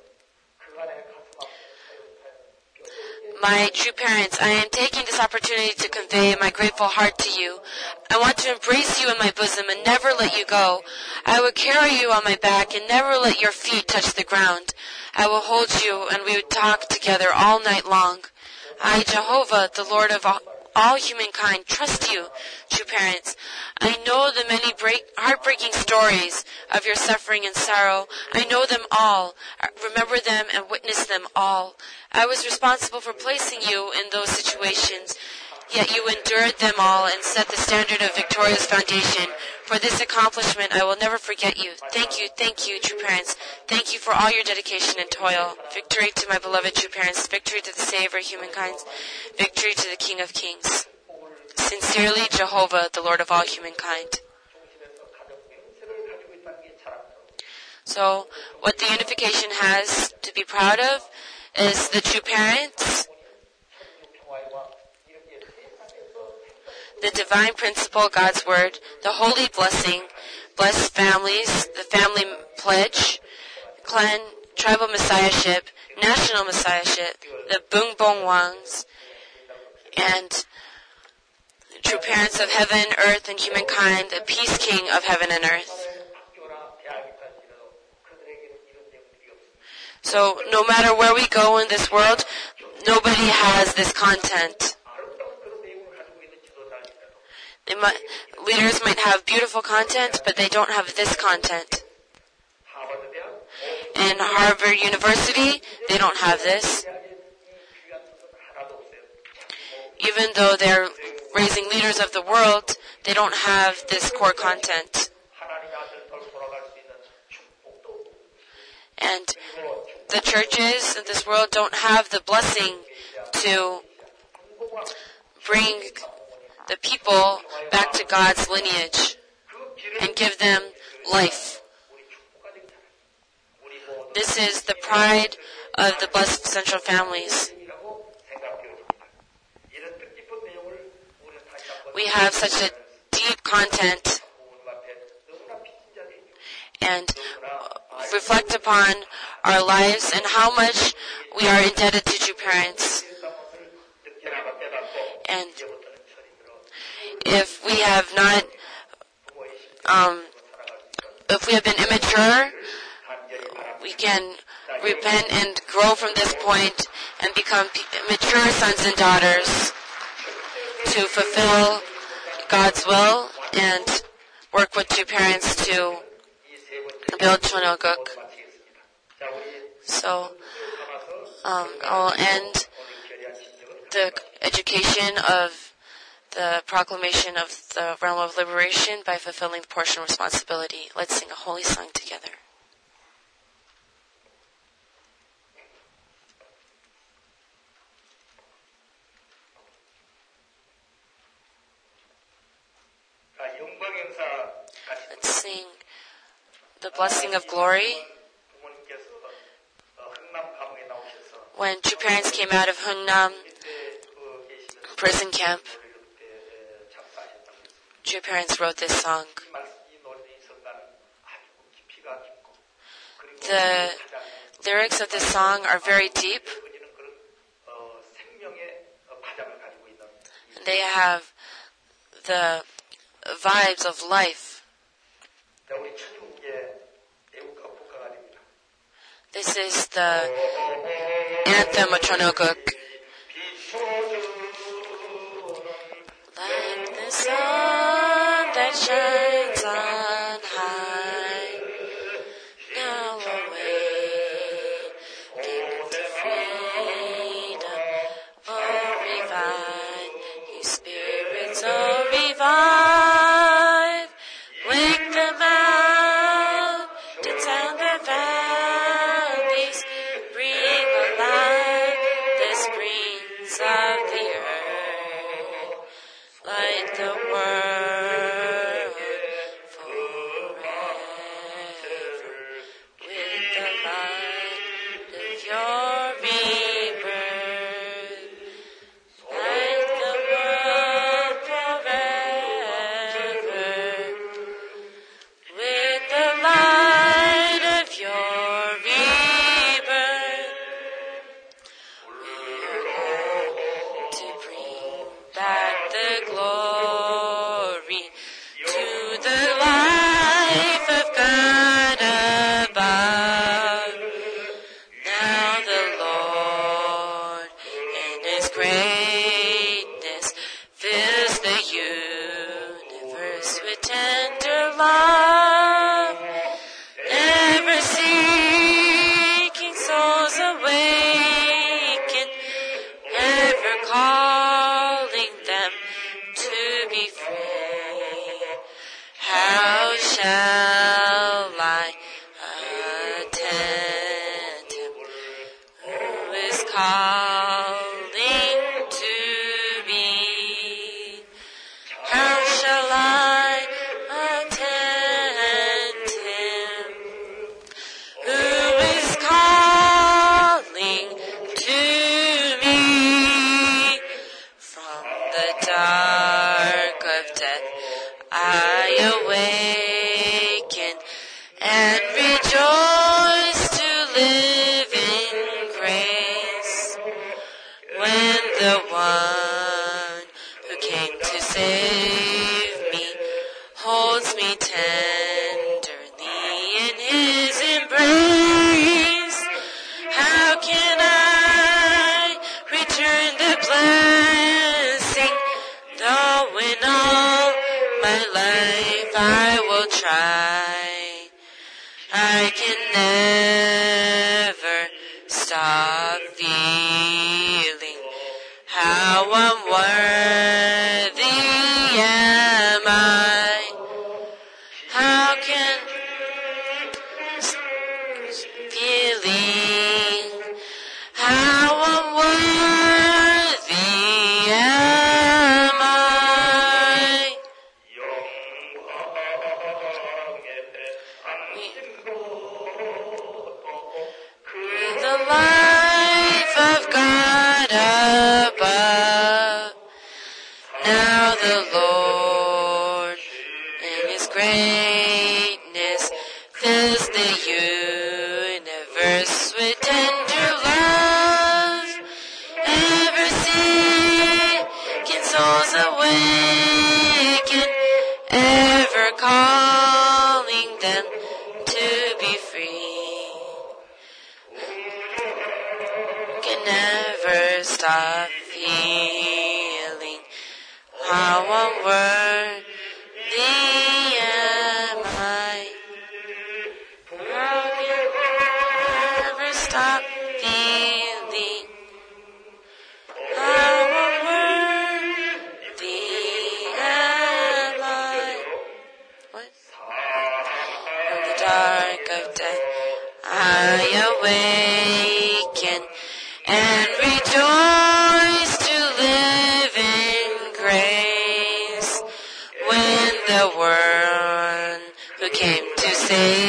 My true parents, I am taking this opportunity to convey my grateful heart to you. I want to embrace you in my bosom and never let you go. I will carry you on my back and never let your feet touch the ground. I will hold you and we will talk together all night long. I, Jehovah, the Lord of all humankind, trust you, true parents. I know the many heartbreaking stories of your suffering and sorrow. I know them all, remember them, and witness them all. I was responsible for placing you in those situations, yet you endured them all and set the standard of victorious foundation. For this accomplishment, I will never forget you. Thank you, true parents. Thank you for all your dedication and toil. Victory to my beloved true parents. Victory to the Savior of humankind. Victory to the King of Kings. Sincerely, Jehovah, the Lord of all humankind. So, what the unification has to be proud of is the true parents, the divine principle, God's word, the holy blessing, blessed families, the family pledge, clan, tribal messiahship, national messiahship, the Bung Bong Wangs, and the true parents of heaven, earth, and humankind, the peace king of heaven and earth. So, no matter where we go in this world, nobody has this content. Leaders might have beautiful content, but they don't have this content. In Harvard University, they don't have this. Even though they're raising leaders of the world, they don't have this core content. And the churches in this world don't have the blessing to bring the people back to God's lineage and give them life. This is the pride of the Blessed Central Families. We have such a deep content and reflect upon our lives and how much we are indebted to true parents. And if we have not, if we have been immature, we can repent and grow from this point and become mature sons and daughters to fulfill God's will and work with true parents to build Chonoguk. So, I'll end the education of the proclamation of the realm of liberation by fulfilling the portion of responsibility. Let's sing a holy song together. Let's sing the blessing of glory. When true parents came out of Hungnam prison camp, true parents wrote this song. The lyrics of this song are very deep. And they have the vibes of life. This is the anthem of Chonoguk. Like the sun that shines on high, now awake to freedom, oh revive, you spirits, oh revive, wake the mountains and the valleys, bring alive the springs of the earth, light the world forever with the light of your rebirth. Light the world forever with the light of your rebirth. To bring back the glory to the life of God above. Now the Lord in His greatness fills the universe with tender love, never seeking souls awaken, ever calling them to be free. How shall I attend Him who is calling to me? How shall I attend Him who is calling to me? From the dark of death I awaken and rejoice to live in grace. When the one who came to save me holds me tenderly in His embrace, how can I return the blessing, though in all my life I will try? I can never stop feeling how unworthy am I. How can feeling greatness fills the universe with tender love. Ever seeking souls awaken, ever calling them to be free. Can never stop healing. How unworthy am I? How can never stop feeling? How unworthy am I? What? From the dark of death I awaken and rejoice to live in grace when the one who came to save